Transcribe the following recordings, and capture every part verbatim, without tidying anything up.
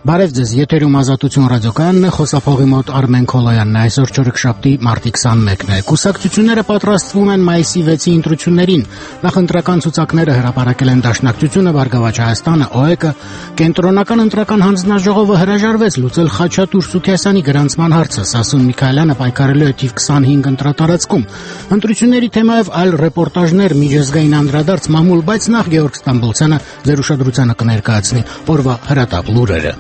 Բարև ձեզ, եթերում Ազատություն ռադիոկայանն է, խոսափողի մոտ Արմեն Քոլոյանն է, այսօր չորեքշաբթի մարտի քսանմեկն է։ Կուսակցությունները պատրաստվում են մայիսի վեցի ընտրություններին, նախընտրական ցուցակները հրապարակել են Դաշնակցությունը, Բարգավաճ Հայաստանը, օ է կը, Կենտրոնական ընտրական հանձնաժողովը հրաժարվեց լուծել Խաչատուր Սուքիասյանի գրանցման հարցը, Սասուն Միքայելյանը պայքարելու է թիվ քսանհինգ ընտրատարածքում։ Ընտրությունների թեմայով այլ ռեպորտաժներ, միջազգային անդրադարձ մամուլ, բայց նախ Գեորգ Ստամբոլցյանը ձեր ուշադրությանը կներկայացնի օրվա հրատապ լուրերը։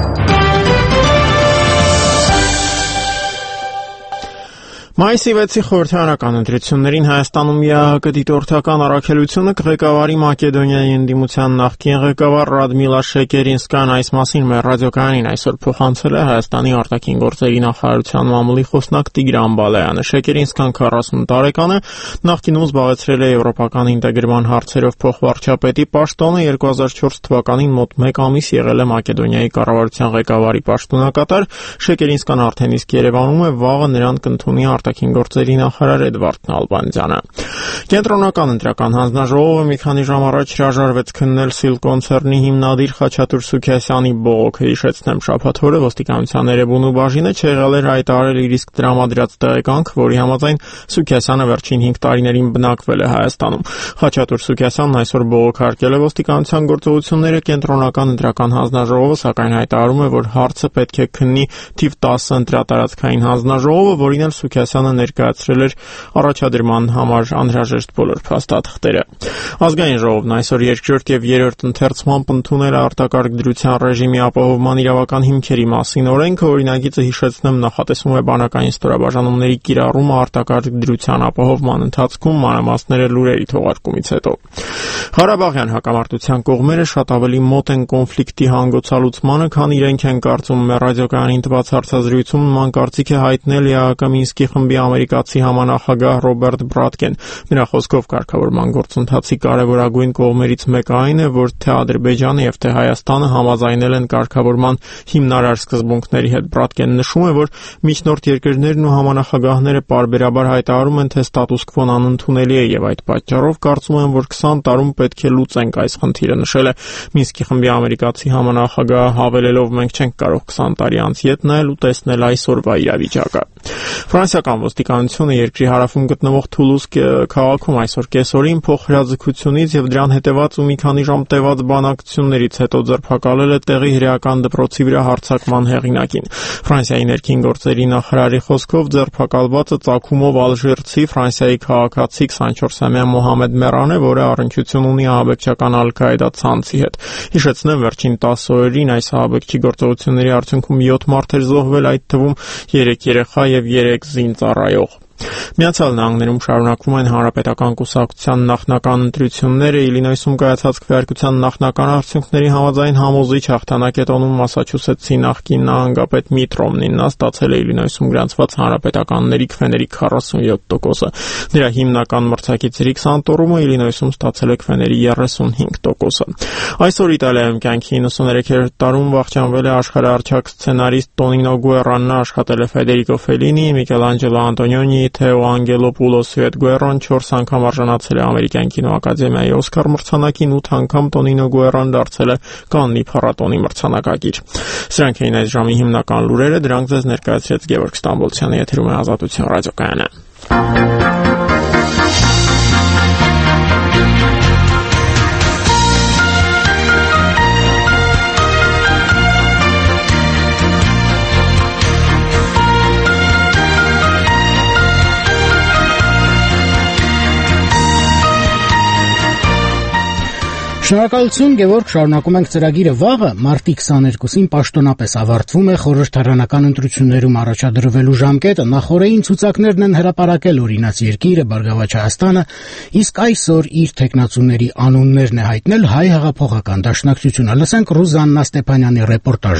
Մայիսի վեցի խորհրդարանական ընտրություններին Հայաստանում ԵԱՀԿ դիտորդական առաքելությունը կղեկավարի Մակեդոնիայի ընդդիմության նախկին ղեկավար Ռադմիլա Շեկերինսկան, այս մասին մեր ռադիոկայանին այսօր փոխանցել է Հայաստանի արտաքին գործերի նախարարության մամուլի խոսնակ Տիգրան Բալայանը։ Շեկերինսկան քառասուն տարեկան է, նախկինում զբաղեցրել է եվրոպական ինտեգրման հարցերով փոխվարչապետի պաշտոնը, երկու հազար չորս թվականին մոտ մեկ ամիս եղել է Մակեդոնիայի կառավարության ղեկավարի պաշտոնակատար։ Շեկերինսկան արդեն իսկ Երևանում է, վաղը նրան կընդունի արտաքին գործերի նախարար Էդվարդ Նալբանդյանը։ Կենտրոնական ընտրական հանձնաժողովը մի քանի ժամ առաջ հրաժարվեց քննել Սիլ կոնցեռնի հիմնադիր Խաչատուր Սուքիասյանի բողոքը, հիշեցնեմ, շաբաթ օրը ոստիկանության Էրեբունու բաժինը չեղյալ էր հայտարարել իր իսկ տրամադրած տեղեկանք, որի համաձայն Սուքիասյանը վերջին հինգ տարիներին բնակվել է Հայաստանում։ Խաչատուր Սուքիասյանն այսօր բողոքարկել է ոստիկանության գործողությունները, կենտրոնական ընտրական հանձնաժողովը սակայն հայտարարում է, որ հարցը պետք է քննի թիվ տասը ընտրատարածքային հանձնաժողովը, որին էլ Սուքիասյանը ներկայացրել էր առաջադրման համար անհրաժեշտ բոլոր փաստաթղթերը։ Ազգային ժողովն այսօր երկրորդ եւ երրորդ ընթերցմամբ ընդունել է արտակարգ դրության ռեժիմի ապահովման իրավական հիմքերի մասին օրենքը, օրինագիծը, հիշեցնեմ, նախատեսում է բանակային ստորաբաժանումների կիրառումը արտակարգ դրության ապահովման ընթացքում, մանրամասները լուրերի թողարկումից հետո։ Ղարաբաղյան հակամարտության կողմերը շատ ավելի մոտ են կոնֆլիկտի հանգուցալուծմանը, քան իրենք են կարծում։ Մեր ռադիոկայանին տված հարցազրույցում նման կարծիք է հայտնել ԵԱՀԿ Մինսկի խմբի ամերիկացի համանախագահ Ռոբերտ Բրատկեն։ Նրա խոսքով կարգավորման գործընթացի կարևորագույն կողմերից մեկը այն է, որ թե Ադրբեջանը եւ թե Հայաստանը համաձայնել են կարգավորման հիմնարար սկզբունքների հետ։ Բրատկեն նշում է, որ միջնորդ երկրներն ու համանախագահները պարբերաբար հայտարարում են, թե ստատուս քվոն անընդունելի է եւ այդ պատճառով կարծում են, որ քսան տարում պետք է լուծենք այս խնդիրը, նշել է Մինսկի խմբի ամերիկացի համանախագահը, հավելելով, մենք չենք կարող քսան տարի անց ետ նայել ու տեսնել այսօրվա իրավիճակը։ Ֆրանսիական ոստիկանությունը երկրի հարավում գտնվող Թուլուզ քաղաքում այսօր կեսօրին փոխհրաձգությունից եւ դրան հետեւած ու մի քանի ժամ տևած բանակցություններից հետո ձերբակալել է տեղի հրեական դպրոցի վրա հարձակման հեղինակին։ Ֆրանսիայի ներքին գործերի նախարարի խոսքով ձերբակալվածը ծագումով ալժիրցի Ֆրանսիայի քաղաքացի քսանչորսամյա Մոհամեդ Մերան է, որը առնչություն ունի ահաբեկչական Ալ-Կաիդա ցանցի հետ։ Հիշեցնեմ, վերջին տասը օրերին այս ահաբեկչի գործողությունների արդյունքում յոթ մարդ էր զոհվել, այդ թվում երեք երեխա եւ երեք զինծառայող։ Միացյալ Նահանգներում շարունակվում են հանրապետական կուսակցության նախնական ընտրությունները, Իլինոյսում կայացած քվեարկության նախնական արդյունքների համաձայն համոզիչ հաղթանակ է տոնում Մասաչուսեթսի նախկին նահանգապետ Միթ Ռոմնին, նա ստացել է Իլինոյսում գրանցված հանրապետականների քվեների քառասունյոթ տոկոսը։ Նրա հիմնական մրցակից Ռիկ Սանտորումը Իլինոյսում ստացել է քվեների երեսունհինգ տոկոսը։ Այսօր Իտալիայում կյանքի իննսուներեքերորդ տարում վախճանվել է աշխարհահռչակ սցենարիստ Տոնինո Գուերան, նա աշխատել է Ֆեդերիկո Ֆելինի, Միքելանջելո Անտոնիոնի, Թեո Անգելոպուլոսի հետ Գուերոն չորս անգամ արժանացել է Ամերիկյան կինոակադեմիայի Օսկար մրցանակին, ութ անգամ Տոնինո Գուերան դարձել է Կաննի փառատոնի մրցանակակիր։ Սրանք էին այս ժամի հիմնական լուրերը, դրանք ձեզ ներկայացրեց Գեորգ Ստամբոլցյանը, եթերում է Ազատություն ռադիոկայանը։ Շնորհակալություն, Գևորգ, շարունակում ենք ծրագիրը վաղը, մարտի քսաներկուսին պաշտոնապես ավարտվում է խորհրդարանական ընտրություններում առաջադրվելու ժամկետը, նախօրեին ցուցակներն են հրապարակել Օրինաց երկիրը, Բարգավաճ Հայաստանը, իսկ այսօր իր թեկնածուների անուններն է հայտնել Հայ հեղափոխական դաշնակցությունը։ Լսենք Ռուզաննա Ստեփանյանի ռեպորտաժը։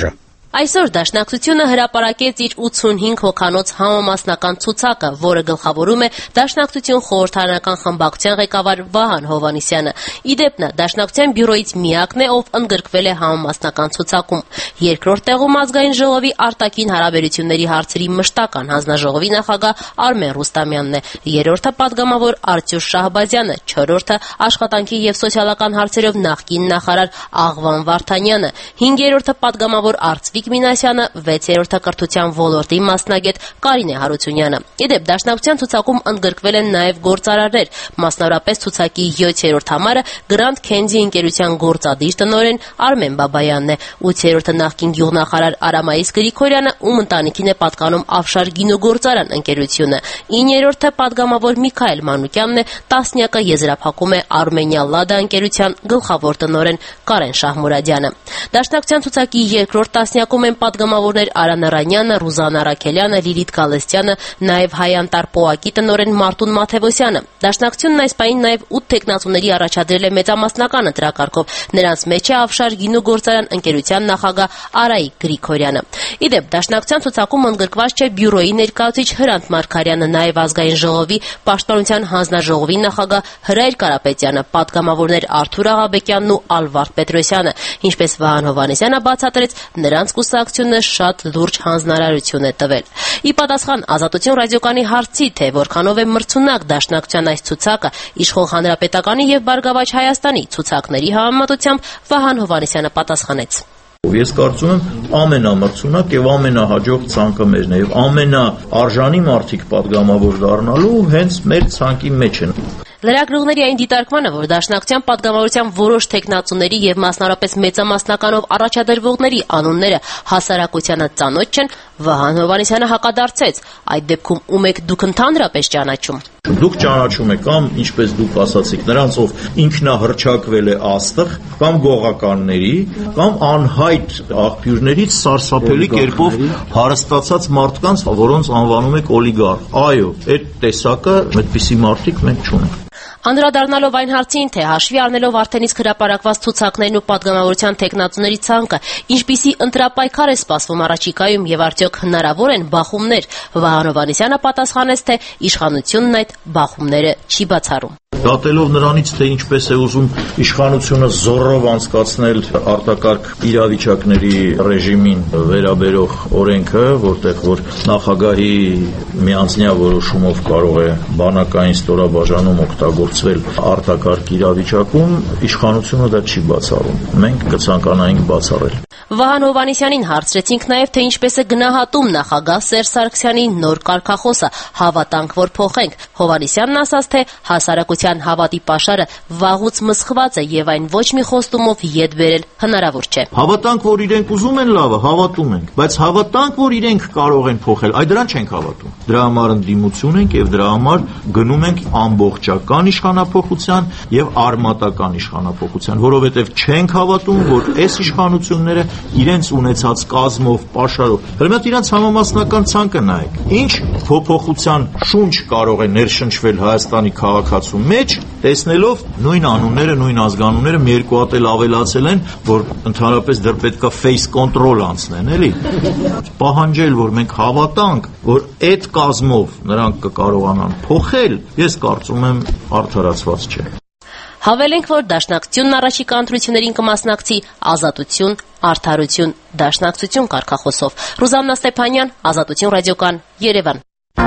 Այսօր Դաշնակցությունը հրապարակեց իր ութսունհինգ հոգանոց համամասնական ցուցակը, որը գլխավորում է Դաշնակցություն խորհրդարանական խմբակցության ղեկավար Վահան Հովհաննիսյանը։ Ի դեպ, նա Դաշնակցության բյուրոյից միակն է, ով ընդգրկվել է համամասնական ցուցակում։ Երկրորդ տեղում Ազգային ժողովի արտաքին հարաբերությունների հարցերի մշտական հանձնաժողովի նախագահ Արմեն Ռուստամյանն է, երրորդը պատգամավոր Արտյուշ Շահբազյանը, չորրորդը աշխատանքի և սոցիալական հարցերով նախկին նախարար Աղվան Վարդանյանը, հինգերորդը պատգամավոր Արծվիկ Մինասյանը, վեցերորդը կրթության ոլորտի մասնագետ Կարինե Հարությունյանը։ Ի դեպ, Դաշնակցության ցուցակում ընդգրկվել են նաև գործարարներ, մասնավորապես ցուցակի յոթերորդ համարը Grand Candy ընկերության գործադիր տնօրեն Արմեն Բաբայանն է, ութերորդը նախկին գյուղնախարար Արամայիս Գրիգորյանը, ում ընտանիքին է պատկանում Ավշար գինոգործարան ընկերությունը, իններորդը պատգամավոր Միքայել Մանուկյանն է, տասնյակը եզրափակում է Արմենիա Լադա ընկերության գլխավոր տնօրեն Կարեն Շահմուրադյանը։ Դաշնակցության ցուցակի երկրորդ տասնյակում են պատգամավորներ Արա Նարանյանը, Ռուզաննա Ռաքելյանը, Լիլիթ Գալստյանը, նաև Հայանտար Պոակի տնօրեն Մարտուն Մաթևոսյանը։ Դաշնակցությունն այս պահին նաև ութ տեխնացուների առաջադրել է մեծամասնական ընտրակարգով, նրանց մեջ է Ավշար գինոգործարան ընկերության նախագահ Արայիկ Գրիգորյանը։ Ի դեպ, Դաշնակցության ցուցակում ընդգրկված չէ բյուրոյի ներկայացուցիչ Հրանտ Մարգարյանը, նաև Ազգային ժողովի պաշտպանության հանձնաժողովի նախագահ Հրայր Կարապետյանը, պատգամավորներ Արթուր Աղաբեկյանն ու Ալվարդ Պետրոսյանը, ինչպես Վահան Հովհաննիսյանը բացատրեց, նրանց կուսակցությունը շատ լուրջ հանձնարարություն է տվել։ Ի պատասխան Ազատություն ռադիոկայանի հարցի, թե որքանով է մրցունակ Դաշնակցության այս ցուցակը իշխող Հանրապետականի եւ Բարգավաճ Հայաստանի ցուցակների համեմատությամբ, Վահան Հովհաննիսյանը պատասխանեց. Ես կարծում եմ ամենամրցունակ եւ ամենահաջող ցանկը մերն է եւ ամենաարժանի մարդիկ պատգամավոր դառնալու հենց մեր ցանկի մեջ են։ Լրագրողների այն դիտարկմանը, որ Դաշնակցության պատգամավորության որոշ տեխնացուների եւ մասնավորապես մեծամասնականով առաջադրվողների անունները հասարակությանը ծանոթ չեն, Վահան Հովհաննիսյանը հակադարձեց. այդ դեպքում ում եք դուք ընդհանրապես ճանաչում։ Դուք ճանաչում եք կամ, ինչպես դուք ասացիք, նրանց ով ինքնահռչակվել է աստղ, կամ գողականների, կամ անհայտ աղբյուրներից սարսափելի կերպով հարստացած մարդկանց, որոնց անվանում եք օլիգարխ։ Այո, այդ տեսակը այդպիսի մարդիկ մենք չունենք։ Անդրադառնալով այն հարցին, թե հաշվի առնելով արդեն իսկ հրապարակված ցուցակներն ու պատգամավորության տեխնացուների ցանկը, ինչպիսի ընտրապայքար է սպասվում առաջիկայում եւ արդյոք հնարավոր են բախումներ, Վահան Հովհաննիսյանը պատասխանեց, թե իշխանությունն այդ բախումները չի բացառում։ Դատելով նրանից, թե ինչպես է ուզում իշխանությունը զորով անցկացնել արտակարգ իրավիճակների ռեժիմին վերաբերող օրենքը, որտեղ որ նախագահի միանձնյա որոշումով կարող է բանակային ստորաբաժանում օգտագործվել արտակարգ իրավիճակում, իշխանությունը դա չի բացառում։ Մենք կցանկանայինք բացառել։ Վահան Հովհաննիսյանին հարցրեցինք նաև, թե ինչպես է գնահատում նախագահ Սերժ Սարգսյանի նոր կարգախոսը «Հավատանք, որ փոխենք»։ Հովհաննիսյանն ասաց, թե հասարակության հավատի պաշարը վաղուց մսխված է եւ այն ոչ մի խոստումով ետ բերել հնարավոր չէ։ Հավատանք, որ իրենք ուզում են լավը, հավատում ենք, բայց հավատանք, որ իրենք կարող են փոխել, այդ դրան չենք հավատում։ Դրա համար ընդդիմություն ենք եւ դրա համար գնում ենք ամբողջական իշխանափոխության եւ արմատական իշխանափոխության, որովհետեւ չենք հավատում, որ այս իշխանությունները իրենց ունեցած կազմով, պաշարով, հենց իրենց համամասնական ցանկը նայեք։ Ինչ փոփոխության շունչ կարող է ներշնչվել Հայաստանի քաղաքացու մեջ, տեսնելով նույն անունները, նույն ազգանունները մի երկու հատ էլ ավելացել են, որ ընդհանրապես դեռ պետքա face control անցնեն, էլի։ Պահանջել, որ մենք հավատանք, որ այդ կազմով նրանք կկարողանան փոխել, ես կարծում եմ արդարացված չէ։ Հավելենք, որ Դաշնակցությունն առաջիկա ընտրություններին կմասնակցի ազատություն, արդարություն, դաշնակցություն կարգախոսով։ Ռուզաննա Ստեփանյան, Ազատություն ռադիոկան, Երևան։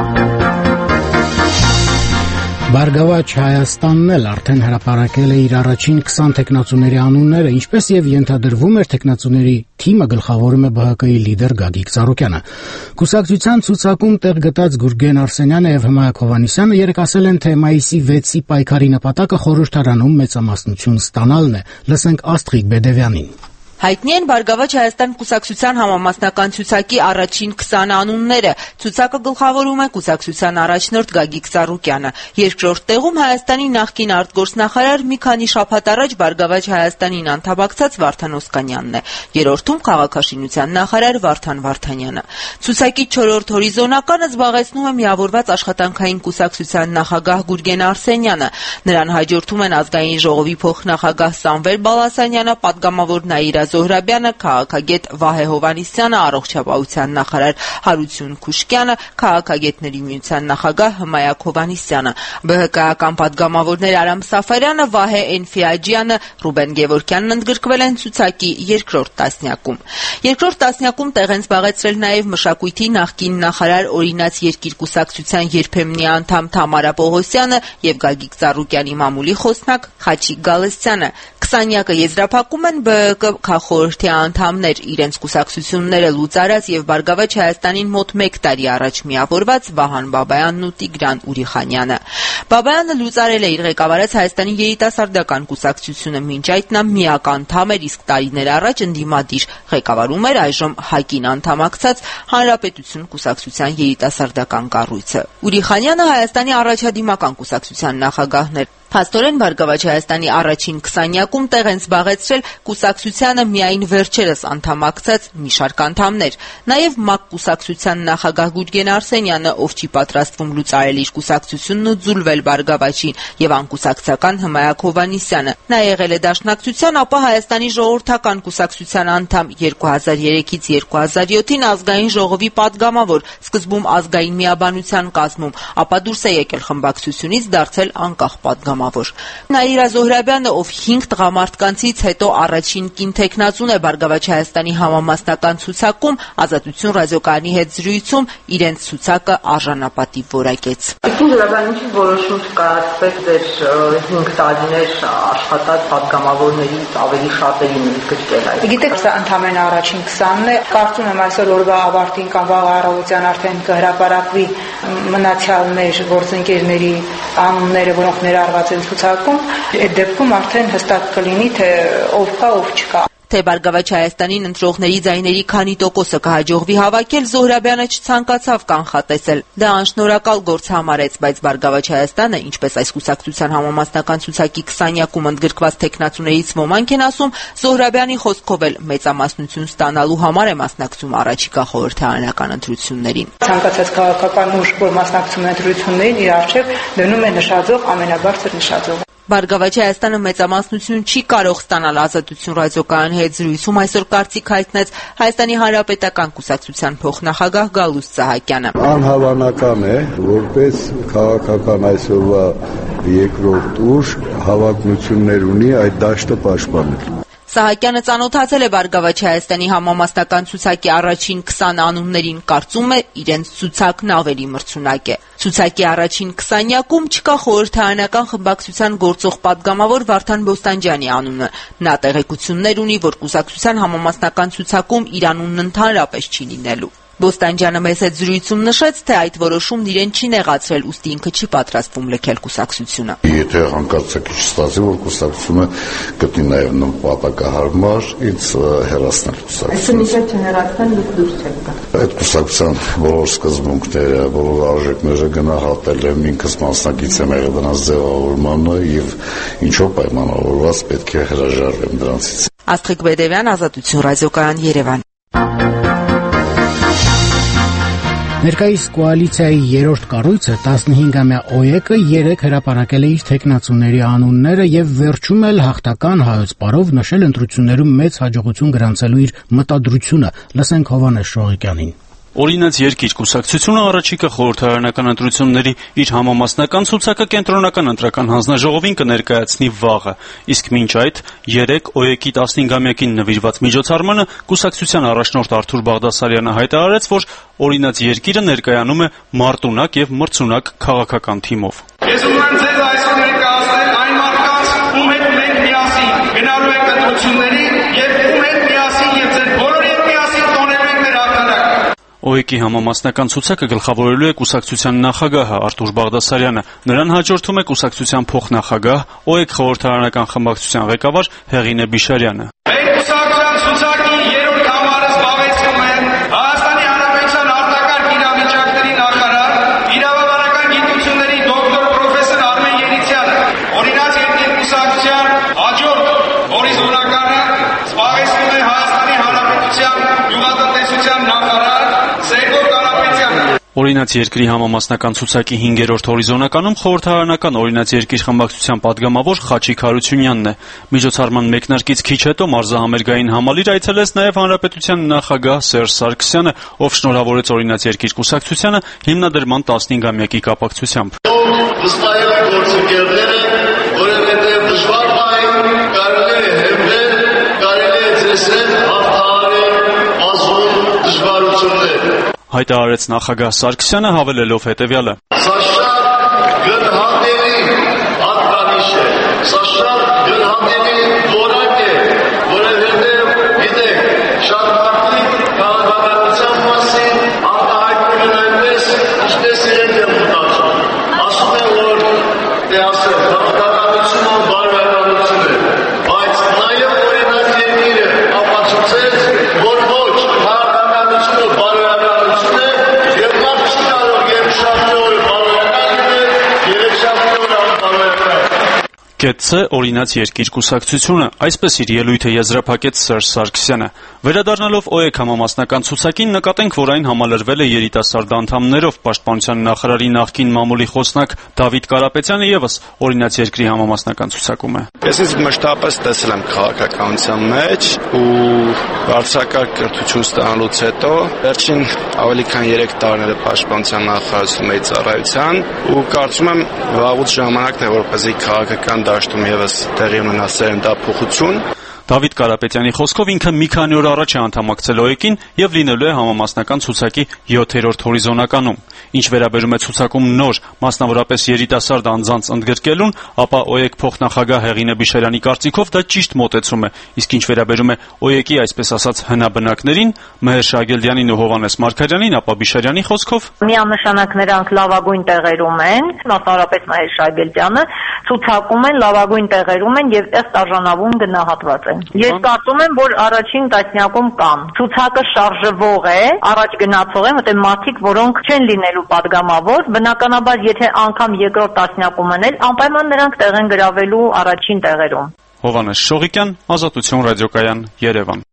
Բարգավաճ Հայաստանն էլ արդեն հրապարակել է իր առաջին քսան տեխնացուների անունները, ինչպես եւ ենթադրվում էր, տեխնացուների թիմը գլխավորում է ԲՀԿ-ի լիդեր Գագիկ Ծառուկյանը։ Կուսակցության ցուցակում տեղ գտած Գուրգեն Արսենյանը եւ Հմայակ Հովհաննիսյանը երեկ ասել են, թե մայիսի վեցի պայքարի նպատակը խորհրդարանում մեծամասնություն ստանալն է։ Լսենք Աստղիկ Բեդևյանին։ Հայտնի են Բարգավաճ Հայաստան կուսակցության համամասնական ցուցակի առաջին քսան անունները։ Ցուցակը գլխավորում է կուսակցության առաջնորդ Գագիկ Ծառուկյանը։ Երկրորդ տեղում Հայաստանի նախկին արտգործնախարար մի քանի շաբաթ առաջ Բարգավաճ Հայաստանին անդամակցած Վարդան Օսկանյանն է։ Երրորդում քաղաքաշինության նախարար Վարդան Վարդանյանը։ Ցուցակի չորրորդ հորիզոնականը զբաղեցնում է միավորված աշխատանքային կուսակցության նախագահ Գուրգեն Արսենյանը։ Նրան հաջորդում են ազգային ժողովի փոխնախագահ Սամվել Բալասանյանը, պատգամավոր Նաիրա Զոհրաբյանը, քաղաքագետ Վահե Հովհաննիսյանը, առողջապահության նախարար Հարություն Քուշկյանը, քաղաքագետների միության նախագահ Հմայակ Հովհաննիսյանը, ԲՀԿ-ական պատգամավորներ Արամ Սաֆարյանը, Վահե Էնֆիաջյանը, Ռուբեն Գևորգյանն ընդգրկվել են ցուցակի երկրորդ տասնյակում։ Երկրորդ տասնյակում տեղ են զբաղեցրել նաև մշակույթի նախկին նախարար Օրինաց երկիր կուսակցության երբեմնի անդամ Թամարա Պողոսյանը եւ Գագիկ Ծառուկյանի մամուլի խոսնակ Խաչիկ Գալստյանը։ Քսանյակը եզրափակում են ԲՀԿ քաղխորհրդի անդամներ, իրենց կուսակցությունները լուծարած եւ Բարգավաճ Հայաստանին մոտ մեկ տարի առաջ միավորված Վահան Բաբայանն ու Տիգրան Ուրիխանյանը։ Բաբայանը լուծարել է իր ղեկավարած Հայաստանի երիտասարդական կուսակցությունը, մինչ այդ նա միակ անդամ էր, իսկ տարիներ առաջ ընդդիմադիր ղեկավարում էր այժմ ՀԱԿ-ին անդամակցած Հանրապետություն կուսակցության երիտասարդական կառույցը։ Ուրիխանյանը Հայաստանի առաջադիմական կուսակցության նախագահն էր։ Փաստորեն Բարգավաճ Հայաստանի առաջին քսանյակում տեղ են զբաղեցրել կուսակցությանը միայն վերջերս անդամակցած մի շարք անդամներ։ Նաև ՄԱԿ կուսակցության նախագահ Գուրգեն Արսենյանը, ով չի պատրաստվում լուծարել իր կուսակցությունն ու ձուլվել Բարգավաճին, եւ անկուսակցական Հմայակ Հովհաննիսյանը։ Նա եղել է Դաշնակցության, ապա Հայաստանի ժողովրդական կուսակցության անդամ, երկու հազար երեքից երկու հազար յոթին ազգային ժողովի падգամավոր, սկզբում ազգային միաբանության կազմում, ապա դուրս է եկել խմբակցությունից, դարձել անկախ падգամավոր։ Նաիրա Զոհրաբյանը, ով հինգ տղամարդկանցից հետո առաջին կին թեկնածուն է Բարգավաճ Հայաստանի համամասնական ցուցակում, Ազատություն ռադիոկայանի հետ զրույցում իրենց ցուցակը արժանապատիվ որակեց։ Զոհրաբյան, ինչի որոշում կայացրեք ձեր հինգ տարիներ աշխատած падգամավորներից ավելի շատերին ընդգրկել այդ։ Գիտեք, սա ընդամենը առաջին քսանն է։ Կարծում եմ այսօր օրվա ավարտին կամ վաղ առավոտյան արդեն կհրապարակվի մնացյալներ գործընկերների անունները, որոնք ներառված են ցուցակում, այդ դեպքում արդեն հստակ կլինի, թե ով կա, ով չկա։ Թե Բարգավաճ Հայաստանին ընտրողների ձայների քանի տոկոսը կհաջողվի հավաքել, Զոհրաբյանը չցանկացավ կանխատեսել։ Դա անշնորհակալ գործ համարեց, բայց Բարգավաճ Հայաստանը, ինչպես այս կուսակցության համամասնական ցուցակի քսանյակում ընդգրկված թեկնածուներից ոմանք են ասում, Զոհրաբյանի խոսքով էլ մեծամասնություն ստանալու համար է մասնակցում առաջիկա խորհրդարանական ընտրություններին։ Ցանկացած քաղաքական ուժ, որ մասնակցում է ընտրություններին, իր առջև դնում է նշաձող, ամենաբարձր նշաձողը։ Բարգավաճ Հայաստանը մեծամասնություն չի կարող ստանալ Ազատություն ռադիոկայանի հետ զրույցում այսօր կարծիք հայտնեց Հայաստանի Հանրապետական կուսակցության փոխնախագահ Գալուստ Սահակյանը։ Անհավանական է, որպես քաղաքական այսօրվա երկրորդ ուժ հավակնություններ ունի այդ դաշտը պաշտպանել։ Սահակյանը ծանոթացել է Բարգավաճ Հայաստանի համամասնական ցուցակի առաջին քսան անուններին, կարծում է իրենց ցուցակն ավելի մրցունակ է։ Ցուցակի առաջին քսանյակում չկա խորհրդարանական խմբակցության գործող падգամավոր Վարդան Բոստանջյանի անունը։ Նա տեղեկություններ ունի, որ կուսակցության համամասնական ցուցակում իր անունն ընդհանրապես չի լինելու։ Բոստանջյանը մեզ հետ զրույցում նշեց, թե այդ որոշումն իրեն չի նեղացրել, ուստի ինքը չի պատրաստվում լքել կուսակցությունը։ Եթե հանկարծակի չստացի, որ կուսակցությունը գտնի նաև նպատակահարմար, ինձ հեռացնել կուսակցությունից։ Այսինքն եթե չհեռացնեն, դուք դուրս եք գա։ Այդ կուսակցության բոլոր սկզբունքները, բոլոր արժեքները գնահատել եմ, ինքս մասնակից եմ եղել դրանց ձևավորմանը եւ ինչով պայմանավորված պետք է հրաժարվեմ դրանցից։ Աստղիկ Բեդևյան, Ազատություն ռադիոկայան, Երևան։ Ներկայիս կոալիցիայի երրորդ կառույցը տասնհինգամյա ՕԵԿ-ը երեք հրապարակել է իր թեկնածուների անունները եւ վերջում էլ հաղթական հայոց պարով նշել ընտրություններում մեծ հաջողություն գրանցելու իր մտադրությունը։ Լսենք Հովհաննես Շողիկյանին։ Օրինաց երկիր կուսակցությունը առաջիկա խորհրդարանական ընտրությունների իր համամասնական ցուցակը կենտրոնական ընտրական հանձնաժողովին կներկայացնի վաղը, իսկ մինչ այդ երեք ՕԵԿ-ի տասնհինգամյակին նվիրված միջոցառմանը կուսակցության առաջնորդ Արթուր Բաղդասարյանը հայտարարեց, որ օրինաց երկիրը ներկայանում է մարտունակ եւ մրցունակ քաղաքական թիմով։ Ես ուզում եմ ձեզ այսօր ներկայացնել այն մարդկանց, ում հետ մենք միասին գնալու ենք ընտրությունների եւ ում հետ միասին եւ ձեր բոլորի հետ միասին տոնելու ենք մեր հաղթանակը։ ՕԵԿ-ի համամասնական ցուցակը գլխավորելու է կուսակցության նախագահը Արթուր Բաղդասարյանը։ Նրան հաջորդում է կուսակցության փոխնախագահ, ՕԵԿ խորհրդարանական խմբակցության ղեկավար Հեղինե Բիշարյանը։ Մեր կուսակցության ցուցակի երրորդ համարը զբաղեցնում է Հայաստանի Հանրապետության արտակարգ իրավիճակների նախարար, իրավաբանական գիտությունների դոկտոր պրոֆեսոր Արմեն Երիցյանը։ Օրինաց երկիր կուսակցության հաջորդ հորիզոնականը զբաղեցնում է Հայաստանի Հանրապետության գյուղատնտեսության նախարար Սերգո Կարապետյանը։ Օրինաց երկրի համամասնական ցուցակի հինգերորդ հորիզոնականում խորհրդարանական օրինաց երկիր խմբակցության падգամավոր Խաչիկ Հարությունյանն է։ Միջոցառման մեկնարկից քիչ հետո մարզահամերգային համալիր այցելեց նաև Հանրապետության նախագահ Սերժ Սարգսյանը, ով շնորհավորեց օրինաց երկիր կուսակցությանը հիմնադրման տասնհինգամյակի կապակցությամբ։ Վստահել եք գործընկերները, որովհետև դժվար պահին կարելի է հենվել, կարելի է ձեզ հետ հաղթահարել ազգում դժվարություններ։ Հայտարարեց նախագահ Սարգսյանը, հավելելով հետևյալը. Սա շատ գնահատելի հատկանիշ է, սա շատ գնահատելի որակ է, որովհետև գիտեք, շատ մարդիկ քաղաքականության մասին արտահայտում են այնպես, ինչպես իրենք են մտածում։ Ասում են, որ դե ասել, քաղաքականությունը բարոյականություն է, բայց նաև օրինակ երկիրը ապացուցեց, որ ոչ քաղաքականությունը բարոյականություն է, եւ մարդ չի կարող երբ շաբթի օրը բարոյական լինել, երեք շաբթի օրը անբարոյական։ Կեցցե օրինաց երկիր կուսակցությունը, այսպես իր ելույթը եզրափակեց Սերժ Սարգսյանը։ Վերադառնալով ՕԵԿ համամասնական ցուցակին նկատենք, որ այն համալրվել է երիտասարդ անդամներով։ Պաշտպանության նախարարի նախկին մամուլի խոսնակ Դավիթ Կարապետյանը եւս օրինաց երկրի համամասնական ցուցակում է։ Ես ինձ մշտապես տեսել եմ քաղաքականության մեջ ու բարձրակարգ կրթություն ստանալուց հետո վերջին ավելի քան երեք տարիները պաշտպանության նախարարությունների ծառայության ու կարծում եմ վաղուց ժամանակն է, որպեսզի քաղաքական դաշտում եւս տեղի ունենա սերնդափոխություն։ Դավիթ Կարապետյանի խոսքով ինքը մի քանի օր առաջ է անդամակցել ՕԵԿ-ին եւ լինելու է համամասնական ցուցակի յոթերորդ հորիզոնականում։ Ինչ վերաբերում է ցուցակում նոր, մասնավորապես երիտասարդ անձանց ընդգրկելուն, ապա ՕԵԿ փոխնախագահ Հեղինե Բիշերյանի կարծիքով դա ճիշտ մոտեցում է, իսկ ինչ վերաբերում է ՕԵԿ-ի այսպես ասած հնաբնակներին, Մհեր Շագելդյանին ու Հովհաննես Մարգարյանին, ապա Բիշերյանի խոսքով միանշանակ նրանք լավագույն տեղերում են, մասնավորապես Մհեր Շագելդյանը ցուցակում են, լավագույն տեղերում են եւ ըստ արժանավուն գնահատված են։ Ես կարծում եմ, որ առաջին տասնյակում կան։ Ցուցակը շարժվող է, առաջ գնացող է, մտե մարդիկ, որոնք չեն լինելու падգամավոր, բնականաբար եթե անգամ երկրորդ տասնյակում են, անպայման նրանք տեղ են գրավելու առաջին տեղերում։ Հովհաննես Շողիկյան, Ազատություն ռադիոկայան, Երևան։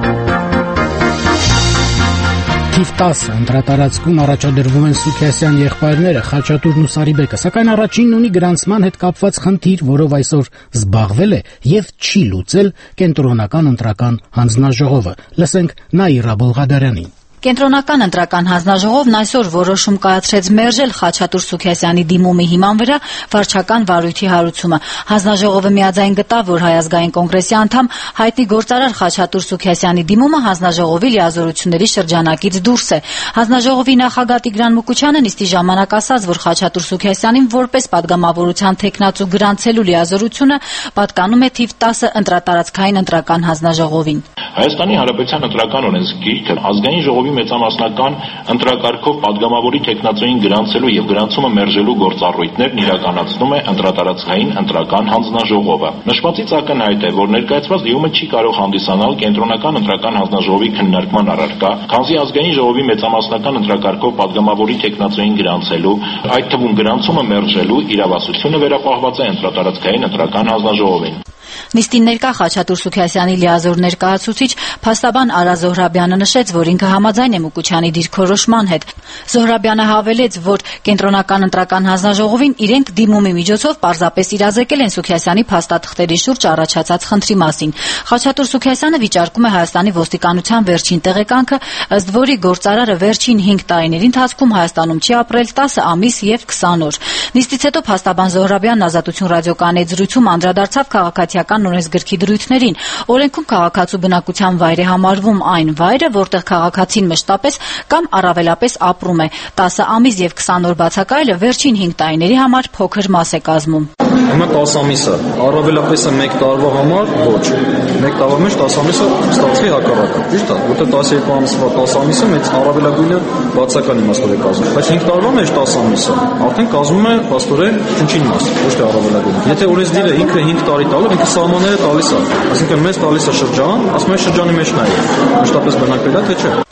Թիվ տասը ընտրատարածքում առաջադրվում են Սուքիասյան եղբայրները Խաչատուրն ու Սարիբեկը, սակայն առաջինն ունի գրանցման հետ կապված խնդիր, որով այսօր զբաղվել է եւ չի լուծել կենտրոնական ընտրական հանձնաժողովը։ Լսենք Նաիրա Բոլղադարյանին։ Կենտրոնական ընտրական հանձնաժողովն այսօր որոշում կայացրեց մերժել Խաչատուր Սուքիասյանի դիմումի հիման վրա վարչական վարույթի հարուցումը։ Հանձնաժողովը միաձայն գտավ, որ Հայ ազգային կոնգրեսի անդամ հայտնի գործարար Խաչատուր Սուքիասյանի դիմումը հանձնաժողովի լիազորությունների շրջանակից դուրս է։ Հանձնաժողովի նախագահ Տիգրան Մուկուչյանը նիստի ժամանակ ասաց, որ Խաչատուր Սուքիասյանին որպես падգամավորության թեկնածու գրանցելու լիազորությունը պատկանում է թիվ տասը ընտրատարածքային ընտրական հանձնաժողովին։ Հայաստանի Հանրապետության ընտրական օրենսգիրքը ազգային ժողովի մեծամասնական ընտրակարգով падգամավորի թեկնածուին գրանցելու եւ գրանցումը մերժելու գործառույթներն իրականացնում է ընտրատարածքային ընտրական հանձնաժողովը։ Նշվածից ակնհայտ է, որ ներկայացված դիմումը չի կարող հանդիսանալ կենտրոնական ընտրական հանձնաժողովի քննարկման առարկա, քանզի ազգային ժողովի մեծամասնական ընտրակարգով падգամավորի թեկնածուին գրանցելու, այդ թվում գրանցումը մերժելու իրավասությունը վերապահված է ընտրատարածքային ընտրական հանձնաժողովին։ Նիստին ներկա Խաչատուր Սուքիասյանի լիազոր ներկայացուցիչ փաստաբան Արա Զոհրաբյանը նշեց, որ ինքը համաձայն է Մուկուչյանի դիրքորոշման հետ։ Զոհրաբյանը հավելեց, որ կենտրոնական ընտրական հանձնաժողովին իրենք դիմումի միջոցով պարզապես իրազեկել են Սուքիասյանի փաստաթղթերի շուրջ առաջացած խնդրի մասին։ Խաչատուր Սուքիասյանը վիճարկում է Հայաստանի ոստիկանության վերջին տեղեկանքը, ըստ որի գործարարը վերջին հինգ տարիների ընթացքում Հայաստանում չի ապրել տասը ամիս եւ քսան օր։ Նիստից հետո փաստաբան Զոհրաբյանն Ազատություն ռադիոկայանի զրույցում անդրադարձավ քաղաքացիական օրենսգրքի դրույթներին։ Օրենքում քաղաքացու բնակության վայր է համարվում այն վայրը, որտեղ քաղաքացին մշտապես կամ առավելապես ապրում է։ տասը ամիս եւ քսան օր բացակայելը վերջին հինգ տարիների համար փոքր մաս է կազմում։ Հիմա տասը ամիսը առավելապես է մեկ տարվա համար ոչ։ Մեկ տարվա մեջ տասը ամիսը ստացվի հակառակը։ Ճիշտ է, որտեղ տասներկու ամսվա տասը ամիսը մեծ առավելագույնը բացական իմաստով է կազմում։ Բայց հինգ տարվա մեջ տասը ամիսը արդեն կազմում է փաստորեն չնչին մաս, ոչ թե առավելագույն։ Եթե օրենսդիրը ինքը հինգ տարի տալով ինքը սահմանները տալիս է, այսինքն մեզ տալիս է շրջան, ասում է շրջանի մեջ նայեք, մշտապես բնակվել է թե չէ։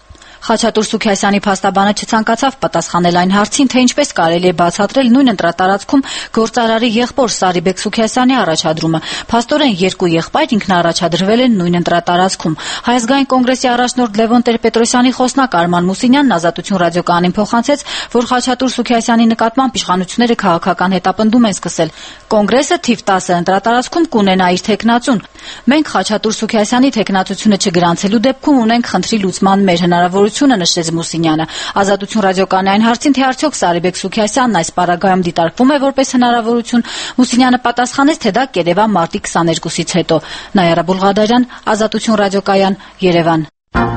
Խաչատուր Սուքիասյանի փաստաբանը չցանկացավ պատասխանել այն հարցին, թե ինչպես կարելի է բացատրել նույն ընտրատարածքում գործարարի եղբոր Սարիբեկ Սուքիասյանի առաջադրումը։ Փաստորեն երկու եղբայր ինքնաառաջադրվել են նույն ընտրատարածքում։ Հայ ազգային կոնգրեսի առաջնորդ Լևոն Տեր-Պետրոսյանի խոսնակ Արման Մուսինյանն Ազատություն ռադիոկայանին փոխանցեց, որ Խաչատուր Սուքիասյանի նկատմամբ իշխանությունները քաղաքական հետապնդում են սկսել։ Կոնգրեսը թիվ տասը ընտրատարածքում կունենա իր թեկնածուն։ Մենք Խաչատուր Սուքիասյանի թեկնածությունը չգրանցելու դեպքում ունենք խնդրի լուծման մեր հնարավորությունը, նշեց Մուսինյանը։ Ազատություն ռադիոկայանի այն հարցին, թե արդյոք Սարիբեկ Սուքիասյանն այս պարագայում դիտարկվում է որպես հնարավորություն, Մուսինյանը պատասխանեց, թե դա կերևա մարտի քսաներկուսից հետո։ Նայարա Բուլղադարյան, Ազատություն ռադիոկայան, Երևան։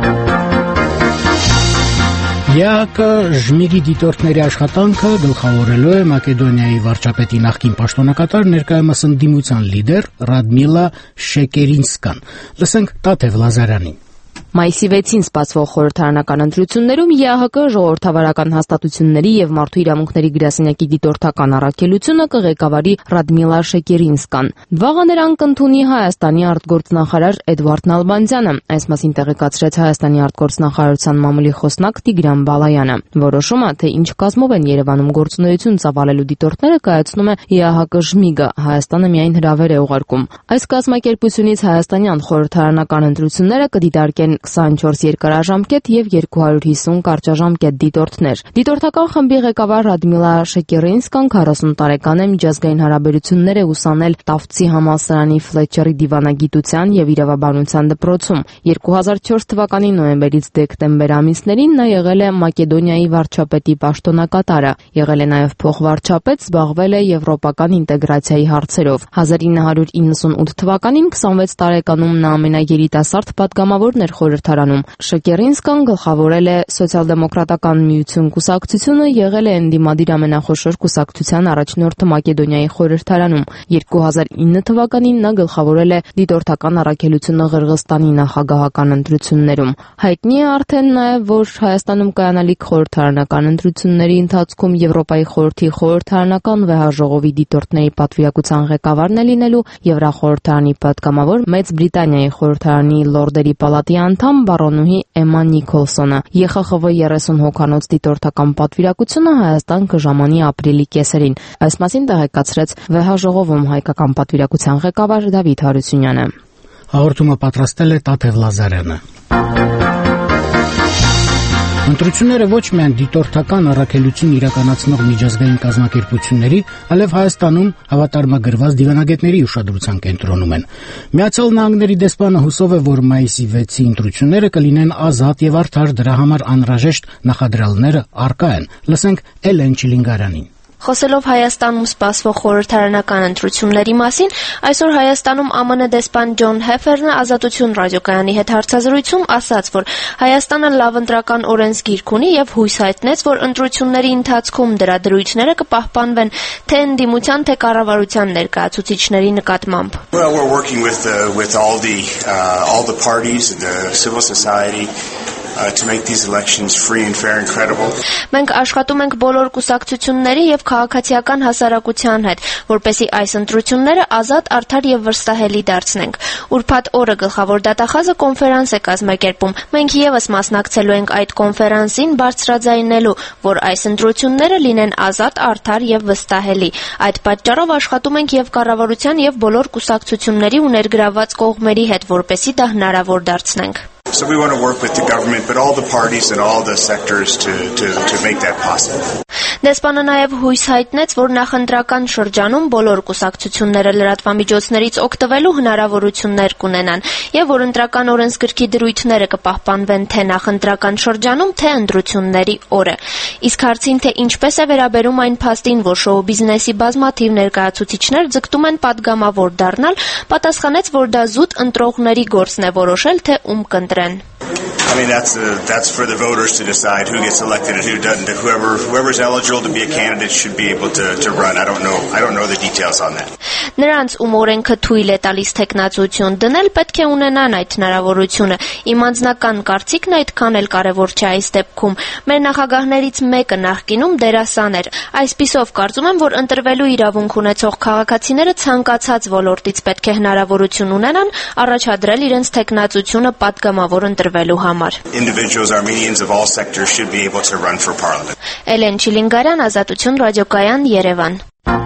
ԵԱՀԿ Ժմիգի դիտորդների աշխատանքը գլխավորելու է Մակեդոնիայի վարչապետի նախկին պաշտոնակատար, ներկայումս ընդդիմության լիդեր Ռադմիլա Շեկերինսկան։ Լսենք Տաթև Լազարյանին։ Մայիսի վեցին սպասվող խորհրդարանական ընտրություններում ԵԱՀԿ ժողովրդավարական հաստատությունների եւ մարդու իրավունքների գրասենյակի դիտորդական առաքելությունը կղեկավարի Ռադմիլա Շեկերինսկան։ Վաղը նրան կընդունի Հայաստանի արտգործնախարար Էդվարդ Նալբանդյանը, այս մասին տեղեկացրեց Հայաստանի արտգործնախարարության մամուլի խոսնակ Տիգրան Բալայանը։ Որոշումը, թե ինչ կազմով են Երևանում գործունեություն ծավալելու դիտորդները, կայացնում է ԵԱՀԿ Ժմիգը, Հայաստանը միայն հրավեր է ուղարկում։ Այս կազմակերպությունից հայաստանյան խորհրդարանական ընտրությունները կդիտարկեն քսանչորս երկարաժամկետ եւ երկու հարյուր հիսուն կարճաժամկետ դիտորդներ։ Դիտորդական խմբի ղեկավար Ռադմիլա Շեկերինսկան քառասուն տարեկան է, միջազգային հարաբերություններ է ուսանել Տավտի համալսարանի Ֆլետչերի դիվանագիտության եւ իրավաբանության դպրոցում։ երկու հազար չորս թվականի նոյեմբերից դեկտեմբեր ամիսներին նա եղել է Մակեդոնիայի վարչապետի պաշտոնակատարը, եղել է նաեւ փոխվարչապետ, զբաղվել է եվրոպական ինտեգրացիայի հարցերով։ հազար ինը հարյուր իննսունութ թվականին քսանվեց տարեկանում նա ամենաերիտասարդ պատգամավորն էր խորհրդարանում։ Շեկերինսկան գլխավորել է Սոցիալ-դեմոկրատական միություն կուսակցությունը, եղել է ընդդիմադիր ամենախոշոր կուսակցության առաջնորդը Մակեդոնիայի խորհրդարանում։ երկու հազար ինը թվականին նա գլխավորել է դիտորդական առաքելությունը Ղրղստանի նախագահական ընտրություններում։ Հայտնի է արդեն նաև, որ Հայաստանում կայանալիք խորհրդարանական ընտրությունների ընթացքում Եվրոպայի խորհրդի խորհրդարանական վեհաժողովի դիտորդների պատվիրակության ղեկավարն է լինելու Եվրախորհրդարանի պատգամավոր Մեծ Բրիտանիայի խորհրդարանի լորդերի պալատի անդամ բարոնուհի Էմմա Նիկոլսոնը։ ԵԽԽՎ երեսուն հոգանոց դիտորդական պատվիրակությունը Հայաստան կժամանի ապրիլի կեսերին։ Այս մասին տեղեկացրեց վեհաժողովում հայկական պատվիրակության ղեկավար Դավիթ Հարությունյանը։ Հաղորդումը պատրաստել է Տաթև Լազարյանը։ Ընտրությունները ոչ միայն դիտորդական առաքելություն իրականացնող միջազգային կազմակերպությունների, այլև Հայաստանում հավատարմագրված դիվանագետների ուշադրության կենտրոնում են։ Միացյալ Նահանգների դեսպանը հուսով է, որ մայիսի վեցի ընտրությունները կլինեն ազատ եւ արդար, դրա համար անհրաժեշտ նախադրյալները առկա են։ Լսենք Էլեն Չիլինգարանին։ Խոսելով Հայաստանում սպասվող խորհրդարանական ընտրությունների մասին, այսօր Հայաստանում ԱՄՆ դեսպան Ջոն Հեֆերնը Ազատություն ռադիոկայանի հետ հարցազրույցում ասաց, որ Հայաստանը լավ ընտրական օրենսգիրք ունի եւ հույս հայտնեց, որ ընտրությունների ընթացքում դրա դրույթները կպահպանվեն թե ընդդիմության, թե կառավարության ներկայացուցիչների նկատմամբ։ Well, we're working with the, with all the uh, all the parties, the civil society Uh, to make these elections free and fair and credible. Մենք աշխատում ենք բոլոր կուսակցությունների եւ քաղաքացիական հասարակության հետ, որպեսզի այս ընտրությունները ազատ, արդար եւ վստահելի դարձնենք։ Ուրբաթ օրը գլխավոր դատախազը կոնֆերանս է կազմակերպում։ Մենք եւս մասնակցելու ենք այդ կոնֆերանսին, բարձրաձայնելու, որ այս ընտրությունները լինեն ազատ, արդար եւ վստահելի։ Այդ պատճառով աշխատում ենք եւ կառավարության եւ բոլոր կուսակցությունների ու ներգրավված կողմերի հետ, որպեսզի դա հնարավոր դարձնենք։ So we want to work with the government, but all the parties and all the sectors to, to, to make that possible. Դեսպանը նաև հույս հայտնեց, որ նախընտրական շրջանում բոլոր կուսակցությունները լրատվամիջոցներից օգտվելու հնարավորություններ կունենան եւ որ ընտրական օրենսգրքի դրույթները կպահպանվեն թե նախընտրական շրջանում, թե ընտրությունների օրը։ Իսկ հարցին, թե ինչպես է վերաբերում այն փաստին, որ շոու բիզնեսի բազմաթիվ ներկայացուցիչներ ձգտում են падգամավոր դառնալ, պատասխանեց, որ դա զուտ ընտրողների գործն է որոշել, թե ում կընտրեն։ I mean, that's uh, that's for the voters to decide who gets elected and who doesn't. Whoever whoever's eligible to be a candidate should be able to to run. I don't know. I don't know the details on that. Նրանց ում օրենքը թույլ է տալիս տեխնացություն դնել, պետք է ունենան այդ հնարավորությունը։ Իմ անձնական կարծիքն այդքան էլ կարևոր չէ այս դեպքում։ Մեր նախագահներից մեկը նախկինում դերասան էր։ Այսպիսով կարծում եմ, որ ընտրվելու իրավունք ունեցող քաղաքացիները ցանկացած ոլորտից պետք է հնարավորություն ունենան առաջադրել իրենց տեխնացությունը падգամավոր ընտրվելու համար։ համար։ Individuals, Armenians of all sectors should be able to run for parliament. Էլեն Չիլինգարյան, Ազատություն ռադիոկայան, Երևան։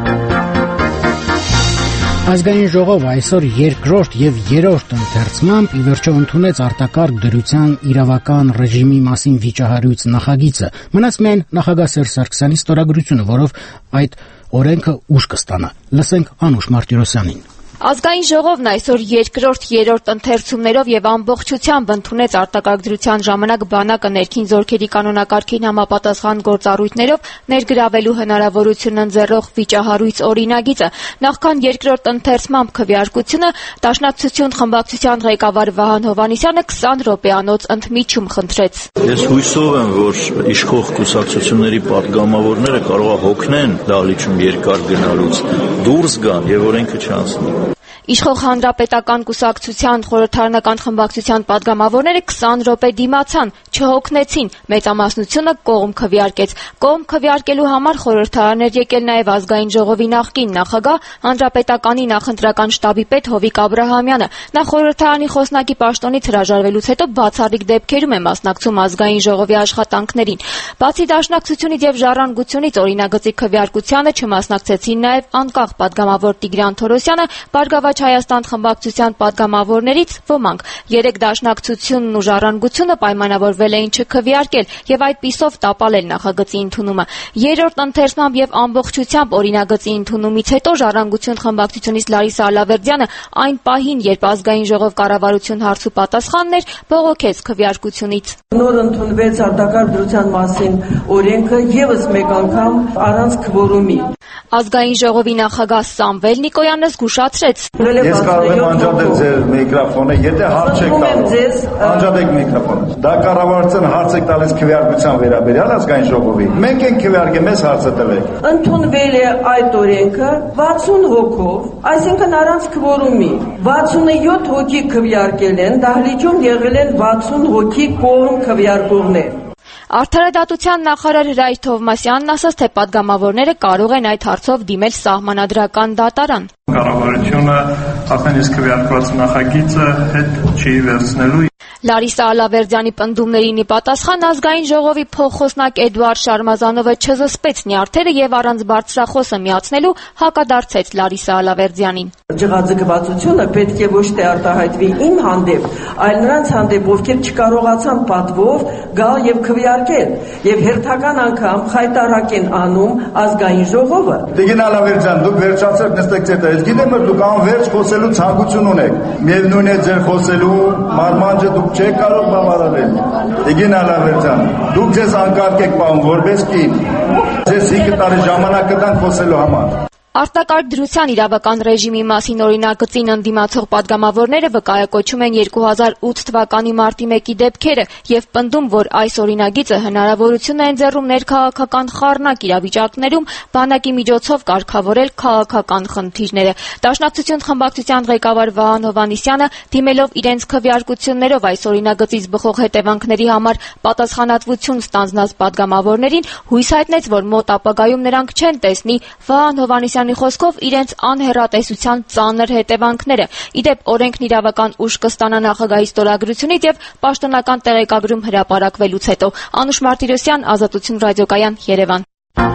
Ազգային ժողովը այսօր երկրորդ եւ երրորդ ընթերցմամբ ի վերջո ընդունեց արտակարգ դրության իրավական ռեժիմի մասին վիճահարույց նախագիծը։ Մնաց միայն նախագահ Սերժ Սարգսյանի ստորագրությունը, որով այդ օրենքը ուժ կստանա։ Լսենք Անուշ Մարտիրոսյանին։ Ազգային ժողովն այսօր երկրորդ երրորդ ընթերցումներով եւ ամբողջությամբ ընդունեց արտակարգ դրության ժամանակ բանակը ներքին զորքերի կանոնակարգին համապատասխան գործառույթներով ներգրավելու հնարավորություն ընձեռող վիճահարույց օրինագիծը։ Նախքան երկրորդ ընթերցմամբ քվեարկությունը Դաշնակցություն խմբակցության ղեկավար Վահան Հովհաննիսյանը քսան րոպեանոց ընդմիջում խնդրեց։ Ես հույսով եմ, որ իշխող կուսակցությունների պատգամավորները կարող է հոգնեն դահլիճում երկար գնալուց, դուրս գան եւ օրենքը չանցնի։ Իշխող հանրապետական կուսակցության խորհրդարանական խմբակցության պատգամավորները քսան րոպե դիմացան, չհոգնեցին, մեծամասնությունը կողմ քվեարկեց։ Կողմ քվեարկելու համար խորհրդարան էր եկել նաև ազգային ժողովի նախկին նախագահ, հանրապետականի նախընտրական շտաբի պետ Հովիկ Աբրահամյանը։ Նա խորհրդարանի խոսնակի պաշտոնից հրաժարվելուց հետո բացառիկ դեպքերում է մասնակցում ազգային ժողովի աշխատանքներին։ Բացի Դաշնակցությունից եւ Ժառանգությունից օրինագծի քվեարկությանը չմասնակցեցին նաև անկախ պատգամավոր Տիգրան Թորոսյանը, Բարգավաճ Հայաստան խմբակցության պատգամավորներից ոմանք։ Երեք Դաշնակցությունն ու Ժառանգությունը պայմանավորվել էին չքվեարկել եւ այդպիսով տապալել նախագծի ընդունումը։ Երրորդ ընթերցմամբ եւ ամբողջությամբ օրինագծի ընդունումից հետո Ժառանգություն խմբակցությունից Լարիսա Ալավերդյանը այն պահին, երբ ազգային ժողով կառավարություն հարցու պատասխանն էր, բողոքեց քվեարկությունից։ Նոր ընդունվեց արտակարգ դրության մասին օրենքը եւս մեկ անգամ առանց քվորումի։ Ազգային ժողովի նախագահ Սամվել Նիկոյանը զգուշացրեց. Ես կարող եմ անջատել ձեր միկրոֆոնը, եթե հարց եք տալիս, անջատեք միկրոֆոնը։ Դա կառավարության հարց եք տալիս քվեարկության վերաբերյալ ազգային ժողովի։ Մենք ենք քվեարկել, մեզ հարցը տվեք։ Ընդունվել է այդ օրենքը վաթսուն հոգով, այսինքն առանց քվորումի։ վաթսունյոթ հոգի քվեարկել են, դահլիճում եղել են վաթսուն հոգի կողմ քվեարկողներ։ Արդարադատության նախարար Հրայր Թովմասյանն ասաց, թե պատգամավորները կարող են այդ հարցով դիմել սահմանադրական դատարան։ Կառավարությունը արդեն իսկ քվեարկված նախագիծը հետ չի վերցնելու։ Լարիսա Ալավերդյանի պնդումներին ի պատասխան ազգային ժողովի փոխխոսնակ Էդուարդ Շարմազանովը չզսպեց նյարդերը եւ առանց բարձրախոսը միացնելու հակադարձեց Լարիսա Ալավերդյանին։ Ջղաձգվածությունը պետք է ոչ թե արտահայտվի իմ հանդեպ, այլ նրանց հանդեպ, ովքեր չկարողացան պատվով գալ եւ քվեարկել եւ հերթական անգամ խայտարակ են անում ազգային ժողովը։ Տիգրան Ալավերդյան, դուք վերջացեք նստեք ձեթը։ Ես գիտեմ, որ դուք անverջ խոսելու ցանկություն ունեք։ Միևնույն է ձեր խոսելու մարմանջը դուք չեք կարող բավարարել։ Տիգրան Ալավերդյան, դուք ձեզ անկարգ եք պահում որպես կին։ Ձեզ հինգ տարի ժամանակ կտան խոսելու համար։ Արտակարգ դրության իրավական ռեժիմի մասին օրինագծին ընդդիմացող պատգամավորները վկայակոչում են երկու հազար ութ թվականի մարտի մեկի դեպքերը եւ պնդում, որ այս օրինագիծը հնարավորություն է ընձեռում ներքաղաքական խառնակ իրավիճակներում բանակի միջոցով կարգավորել քաղաքական խնդիրները։ Դաշնակցություն խմբակցության ղեկավար Վահան Հովհաննիսյանը, դիմելով իրենց քվեարկություններով այս օրինագծից բխող հետևանքների համար պատասխանատվություն ստանձնած պատգամավորներին, հույս հայտնեց, որ մոտ ապագայում նրանք չեն տեսնի Վահան Հովհաննիսյանի խոսքով իրենց անհեռատեսության ծանր հետևանքները։ Իդեպ օրենքն իրավական ուժ կստանա նախագահի ստորագրությունից եւ պաշտոնական տեղեկագրում հրապարակվելուց հետո։ Անուշ Մարտիրոսյան, Ազատություն ռադիոկայան, Երևան։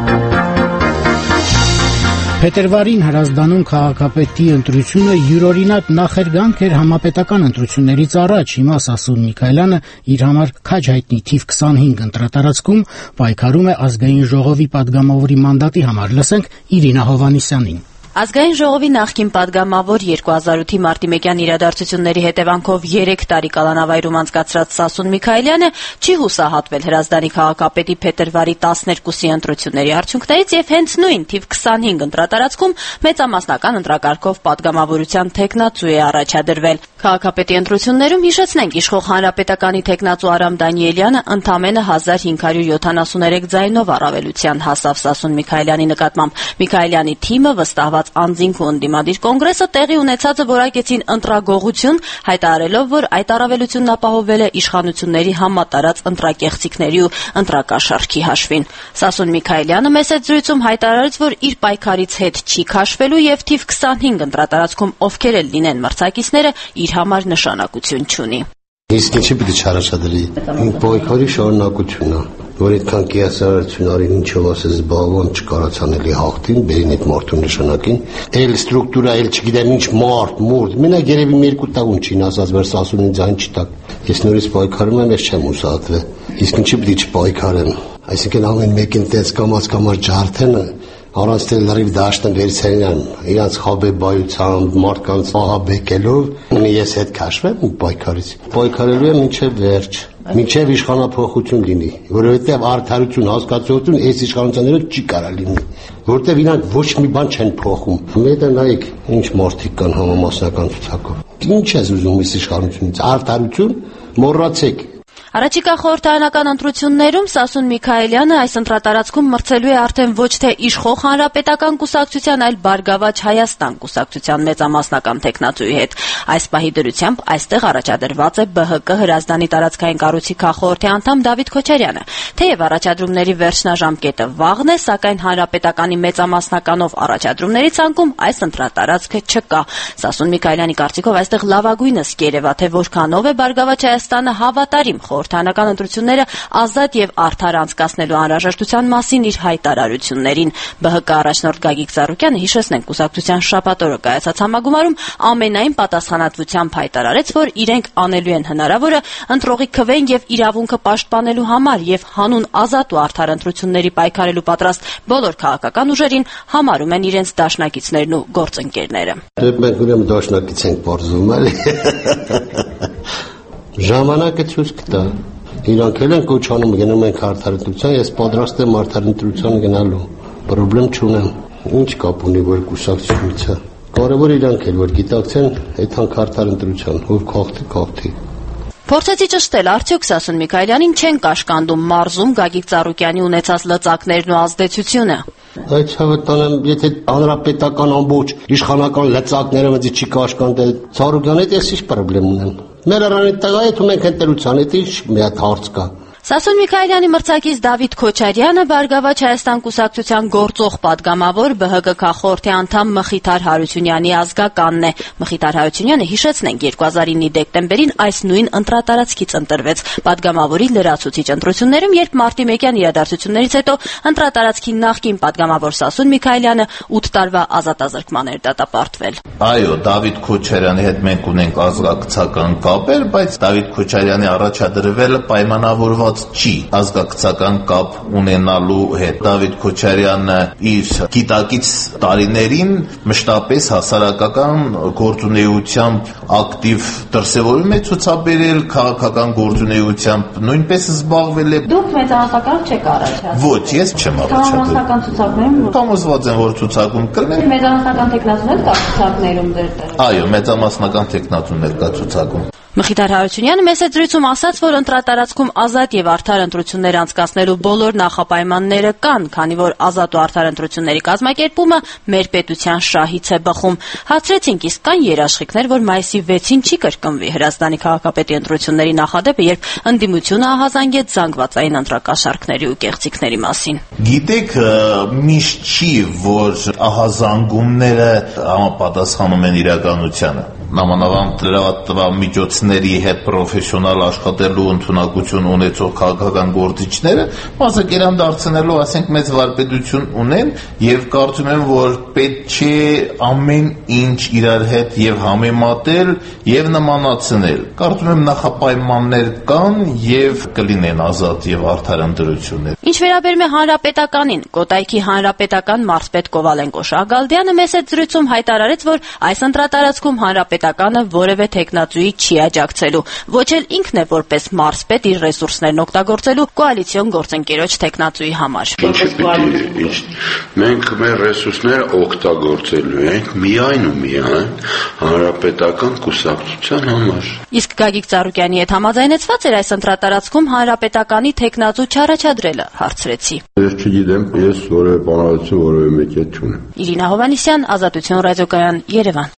Փետրվարին Հրազդանում քաղաքապետի ընտրությունը յուրօրինակ նախերգանք էր համապետական ընտրություններից առաջ։ Հիմա Սասուն Միքայելյանը իր համար քաջ հայտնի թիվ քսանհինգ ընտրատարածքում պայքարում է ազգային ժողովի падգամավորի մանդատի համար։ Լսենք Իրինա Հովհաննիսյանին։ Ազգային ժողովի նախկին падգամավոր երկու հազար ութի մարտի մեկյան իրադարձությունների հետևանքով երեք տարի կալանավայրում անցկացրած Սասուն Միքայելյանը չի հուսահատվել Հրազդանի քաղաքապետի փետրվարի տասներկուսի ընտրությունների արդյունքներից եւ հենց նույն թիվ քսանհինգ ընտրատարածքում մեծամասնական ընտրակարգով падգամավորության թեկնածու է առաջադրվել։ Քաղաքապետի ընտրություններում հիշեցնենք իշխող հանրապետականի թեկնածու Արամ Դանիելյանը ընդամենը հազար հինգ հարյուր յոթանասուներեք ձայնով առավելության հասավ Սասուն Միքայելյանի նկատմամբ։ Միքայելյանի թիմը վստահված անձինք ու ընդդիմադիր կոնգրեսը տեղի ունեցածը որակեցին ընտրագողություն, հայտարարելով, որ այդ առավելությունն ապահովվել է իշխանությունների համատարած ընտրակեղծիքների ու ընտրակաշառքի հաշվին։ Սասուն Միքայելյանը մեծ զրույցում հայտարարեց, որ իր պայքարից հետ չի քաշվելու եւ թիվ քսանհինգ ընտրատարածքում ովքեր էլ լինեն մրցակիցները, իր համար նշանակություն չունի։ Իսկ ինչի պիտի չառաջադրի։ Պայքարի շարունակությունն է, որ այդքան կիասարություն արին ինչով ասես զբաղվան չկարացան էլի հաղթին, բերին այդ մարդու նշանակին, էլ ստրուկտուրա, էլ չգիտեմ ինչ մարդ, մուրդ, մենակ երևի մի երկու տաղուն չին ասած, որ սասունին ձայն չտակ։ Ես նորից պայքարում եմ, ես չեմ ուսատվել։ Իսկ ինչի պիտի չպայքարեմ։ Այսինքն ամեն մեկին տես կամած կամած ջարդեն առանց թե լրիվ դաշտն վերցնեն իրանց խաբեբայությամբ, մարդկանց աղաբեկելով, ես հետ քաշվեմ պայքարից։ Պայքարելու եմ մինչև վերջ, մինչև իշխանափոխություն լինի, որովհետև արդարություն, հասկացություն այս իշխանություններով չի կարա լինի, որովհետև իրանք ոչ մի բան չեն փոխում։ Մետը նայեք, ինչ մարդիկ կան համամասնական ցուցակով։ Ինչ ես ուզում այս իշխանությունից, արդարություն, մոռացեք։ Առաջիկա խորհրդարանական ընտրություններում Սասուն Միքայելյանը այս ընտրատարածքում մրցելու է արդեն ոչ թե իշխող հանրապետական կուսակցության, այլ Բարգավաճ Հայաստան կուսակցության մեծամասնական թեկնածուի հետ։ Այս պահի դրությամբ այստեղ առաջադրված է B H K Հրազդանի տարածքային կառույցի քաղխորհրդի անդամ Դավիթ Քոչարյանը։ Թեև առաջադրումների վերջնաժամկետը վաղն է, սակայն հանրապետականի մեծամասնականով առաջադրումների ցանկում այս ընտրատարածքը չկա։ Սասուն Միքայելյանի կարծիքով այստեղ լավագույնս կերևա, թե որքանով է Բարգավաճ Հայաստանը հավատարիմ խորհրդարանական ընտրությունները ազատ եւ արդար անցկացնելու անհրաժեշտության մասին իր հայտարարություններին։ B H K առաջնորդ Գագիկ Ծառուկյանը, հիշեցնենք, կուսակցության շաբաթ օրը կայացած համագումարում ամենայն պատասխանատվությամբ հայտարարեց, որ իրենք անելու են հնարավորը ընտրողի քվեն եւ իրավունքը պաշտպանելու համար եւ հանուն ազատ ու արդար ընտրությունների պայքարելու պատրաստ բոլոր քաղաքական ուժերին համարում են իրենց դաշնակիցներն ու գործընկերները։ Դե մենք ուրեմն դաշնակից ենք բարձում, էլի։ Ժամանակը ցույց կտա։ Իրանք էլ են կոչանում, գնում ենք արդարընտրության, ես պատրաստ եմ արդարընտրության գնալու։ Պրոբլեմ չունեմ։ Ինչ կապ ունի որ կուսակցությունից է։ Կարևոր իրանք էլ որ գիտակցեն այդ հանք արդարընտրության, ով քաղցի քաղցի։ Փորձեցի ճշտել, արդյոք Սասուն Միքայելյանին չեն կաշկանդում մարզում Գագիկ Ծառուկյանի ունեցած լծակներն ու ազդեցությունը։ Այդ հավատանեմ, եթե հանրապետական ամբողջ իշխանական լծակները մեծ չի կաշկանդել, Ծառուկյանի հետ ես ինչ պրոբլեմ ունեմ։ Մեր առանի տղայի ու մենք ընտրության հետ ինչ մի հատ հարց կա։ Սասուն Միքայելյանի մրցակից Դավիթ Քոչարյանը Բարգավաճ Հայաստան կուսակցության գործող падգամավոր B H K քաղխորհրդի անդամ Մխիթար Հարությունյանի ազգականն է։ Մխիթար Հարությունյանը, հիշեցնենք, երկու հազար իննի դեկտեմբերին այս նույն ընտրատարածքից ընտրվեց падգամավորի լրացուցիչ ընտրություններում, երբ մարտի մեկյան իրադարձություններից հետո ընտրատարածքի նախկին падգամավոր Սասուն Միքայելյանը ութ տարվա ազատազրկման էր դատապարտվել։ Այո, Դավիթ Քոչարյանի հետ մենք ունենք ազգակցական կապեր, բայց Դավիթ Քոչարյանի առաջադրվելը պայմանավորված չի ազգակցական կապ ունենալու հետ։ Դավիթ Քոչարյանը իր գիտակից տարիներին մշտապես հասարակական գործունեությամբ ակտիվ դրսևորում է ցուցաբերել, քաղաքական գործունեությամբ նույնպես զբաղվել է։ Դուք մեծամասնական չեք առաջադրել։ Ոչ, ես չեմ առաջադրել։ Մեծամասնական ցուցակներում համոզված եմ, որ ցուցակում կլինեն։ Մեծամասնական տեխնացուներ կա ցուցակներում ձեր տեղ։ Այո, մեծամասնական տեխնացուներ կա ցուցակում։ Մխիթար Հարությունյանը մեծ զրույցում ասաց, որ ընտրատարածքում ազատ եւ արդար ընտրություններ անցկացնելու բոլոր նախապայմանները կան, քանի որ ազատ ու արդար ընտրությունների կազմակերպումը մեր պետության շահից է բխում։ Հացրեցինք, իսկ կան երաշխիքներ, որ մայիսի վեցին չի կրկնվի Հրազդանի քաղաքապետի ընտրությունների նախադեպը, երբ ընդդիմությունը ահազանգեց զանգվածային ընտրակաշառքների ու կեղծիքների մասին։ Գիտեք, միշտ չի, որ ահազանգումները համապատասխանում են իրականությանը։ Նամանավանդ լրատվամիջոցների հետ պրոֆեսիոնալ աշխատելու ընդունակություն ունեցող քաղաքական գործիչները մասնակերան դարձնելու, ասենք, մեծ վարպետություն ունեն եւ կարծում եմ, որ պետք չէ ամեն ինչ իրար հետ եւ համեմատել եւ նմանացնել։ Կարծում եմ նախապայմաններ կան եւ կլինեն ազատ եւ արդար ընտրություններ։ Ինչ վերաբերում է հանրապետականին, Կոտայքի հանրապետական մարզպետ Կովալենկո Շահգալդյանը մեծ զրույցում հայտարարեց, որ այս ընտրատարածքում հանրապետականը որևէ տեխնացուի չի աջակցելու։ Ոչ էլ ինքն է որպես մարզպետ իր ռեսուրսներն օգտագործելու կոալիցիոն գործընկերոջ տեխնացուի համար։ Մենք մեր ռեսուրսները օգտագործելու ենք միայն ու միայն հանրապետական կուսակցության համար։ Իսկ Գագիկ Ծառուկյանի հետ համաձայնեցված էր այս ընտրատարածքում հանրապետականի տեխնացու չառաջադրելը, հարցրեցի։ Ես չգիտեմ, ես որևէ բանալություն որևէ մեկի հետ չունեմ։ Իրինա Հովհաննիսյան, Ազատություն ռադիոկայան, Երևան։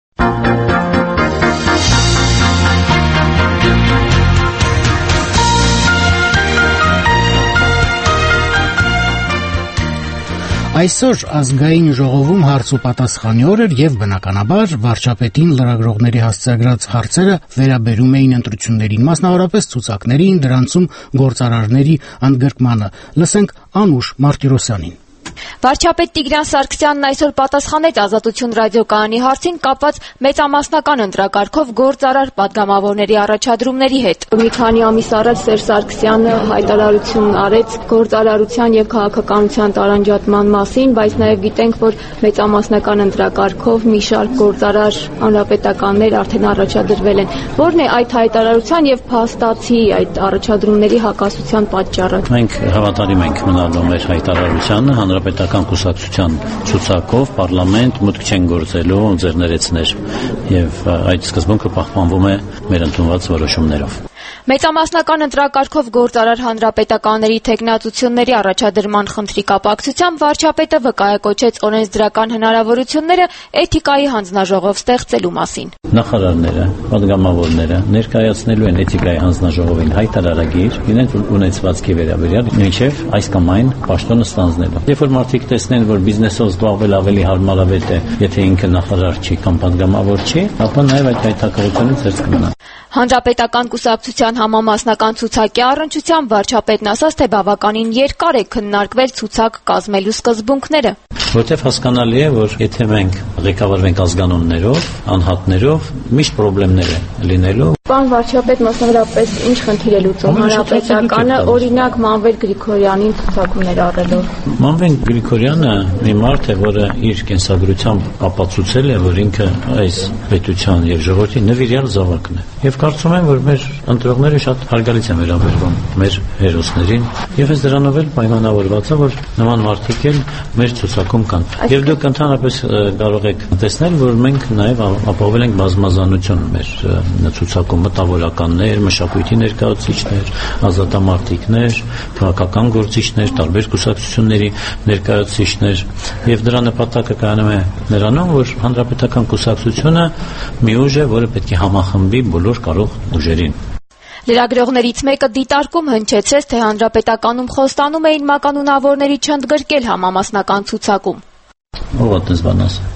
Այսօր ազգային ժողովում հարց ու պատասխանի օր էր եւ բնականաբար վարչապետին լրագրողների հասցեագրած հարցերը վերաբերում էին ընտրություններին, մասնավորապես ցուցակներին, դրանցում գործարարների ընդգրկմանը։ Լսենք Անուշ Մարտիրոսյանին։ Վարչապետ Տիգրան Սարգսյանն այսօր պատասխանեց Ազատություն ռադիոկայանի հարցին կապված մեծամասնական ընտրակարգով գործարար падգամավորների առաջադրումների հետ։ Մի քանի ամիս առաջ Սերժ Սարգսյանը հայտարարություն արեց գործարարության եւ քաղաքականության տարանջատման մասին, բայց նաեւ գիտենք, որ մեծամասնական ընտրակարգով մի շարք գործարար հանրապետականներ արդեն առաջադրվել են։ Որն է այդ հայտարարության եւ փաստացի այդ առաջադրումների հակասության պատճառը։ Մենք հավատարիմ ենք մնալու մեր հայտարարությանը, հանրապետական կուսակցության ցուցակով պարլամենտ մուտք չեն գործելու ձեռներեցներ եւ այդ սկզբունքը պահպանվում է մեր ընդունված որոշումներով։ Մեծամասնական ընտրակարգով գործարար հանրապետականների թեկնածությունների առաջադրման խնդրի կապակցությամբ վարչապետը վկայակոչեց օրենսդրական հնարավորությունները էթիկայի հանձնաժողով ստեղծելու մասին։ Նախարարները, падգամավորները ներկայացնելու են էթիկայի հանձնաժողովին հայտարարագիր իրենց ունեցվածքի վերաբերյալ մինչև այս կամ այն պաշտոնը ստանձնելու։ Երբ որ մարդիկ տեսնեն, որ բիզնեսով զբաղվել ավելի հարմարավետ է, եթե ինքը նախարար չի կամ падգամավոր չի, ապա նաև այդ հայտակղությունից զերծ կմնան։ Հանրապետական կուսակցության համամասնական ցուցակի առնչությամբ վարչապետն ասաց, թե բավականին երկար է քննարկվել ցուցակ կազմելու սկզբունքները։ Որտեվ հասկանալի է, որ եթե մենք ղեկավարվենք ազգանուններով, անհատներով, միշտ խնդիրներ է լինելու։ Պարոն վարչապետ, մասնավորապես ինչ խնդիր է լուծում հանրապետականը, օրինակ Մանվել Գրիգորյանին ցուցակումներ առելով։ Մանվել Գրիգորյանը մի մարդ է, որը իր կենսագրությամբ ապացուցել է, որ ինքը այս պետության եւ ժողովրդի նվիրյալ զավակն է։ Եվ կարծում եմ, որ մեր ընտրողները շատ հարգալից են վերաբերվում մեր հերոսներին, եւ այս դրանով էլ պայմանավորված է, որ նման մարդիկ էլ մեր ցուցակում կան։ Եվ դուք ընդհանրապես կարող եք տեսնել, որ մենք նաեւ ապահովել ենք բազմազանություն մեր ցուցակում, մտավորականներ, մշակույթի ներկայացուցիչներ, ազատամարտիկներ, քաղաքական գործիչներ, տարբեր կուսակցությունների ներկայացուցիչներ, եւ դրա նպատակը կայանում է նրանում, որ հանրապետական կուսակցությունը մի ուժ է, որը պետք է համախմբի բոլոր կարող ուժերին։ Լրագրողներից մեկը դիտարկում հնչեցրեց, թե հանրապետականում խոստանում էին մականունավորների չընդգրկել համամասնական ցուցակում։ Ո՞վ է դες բան ասել։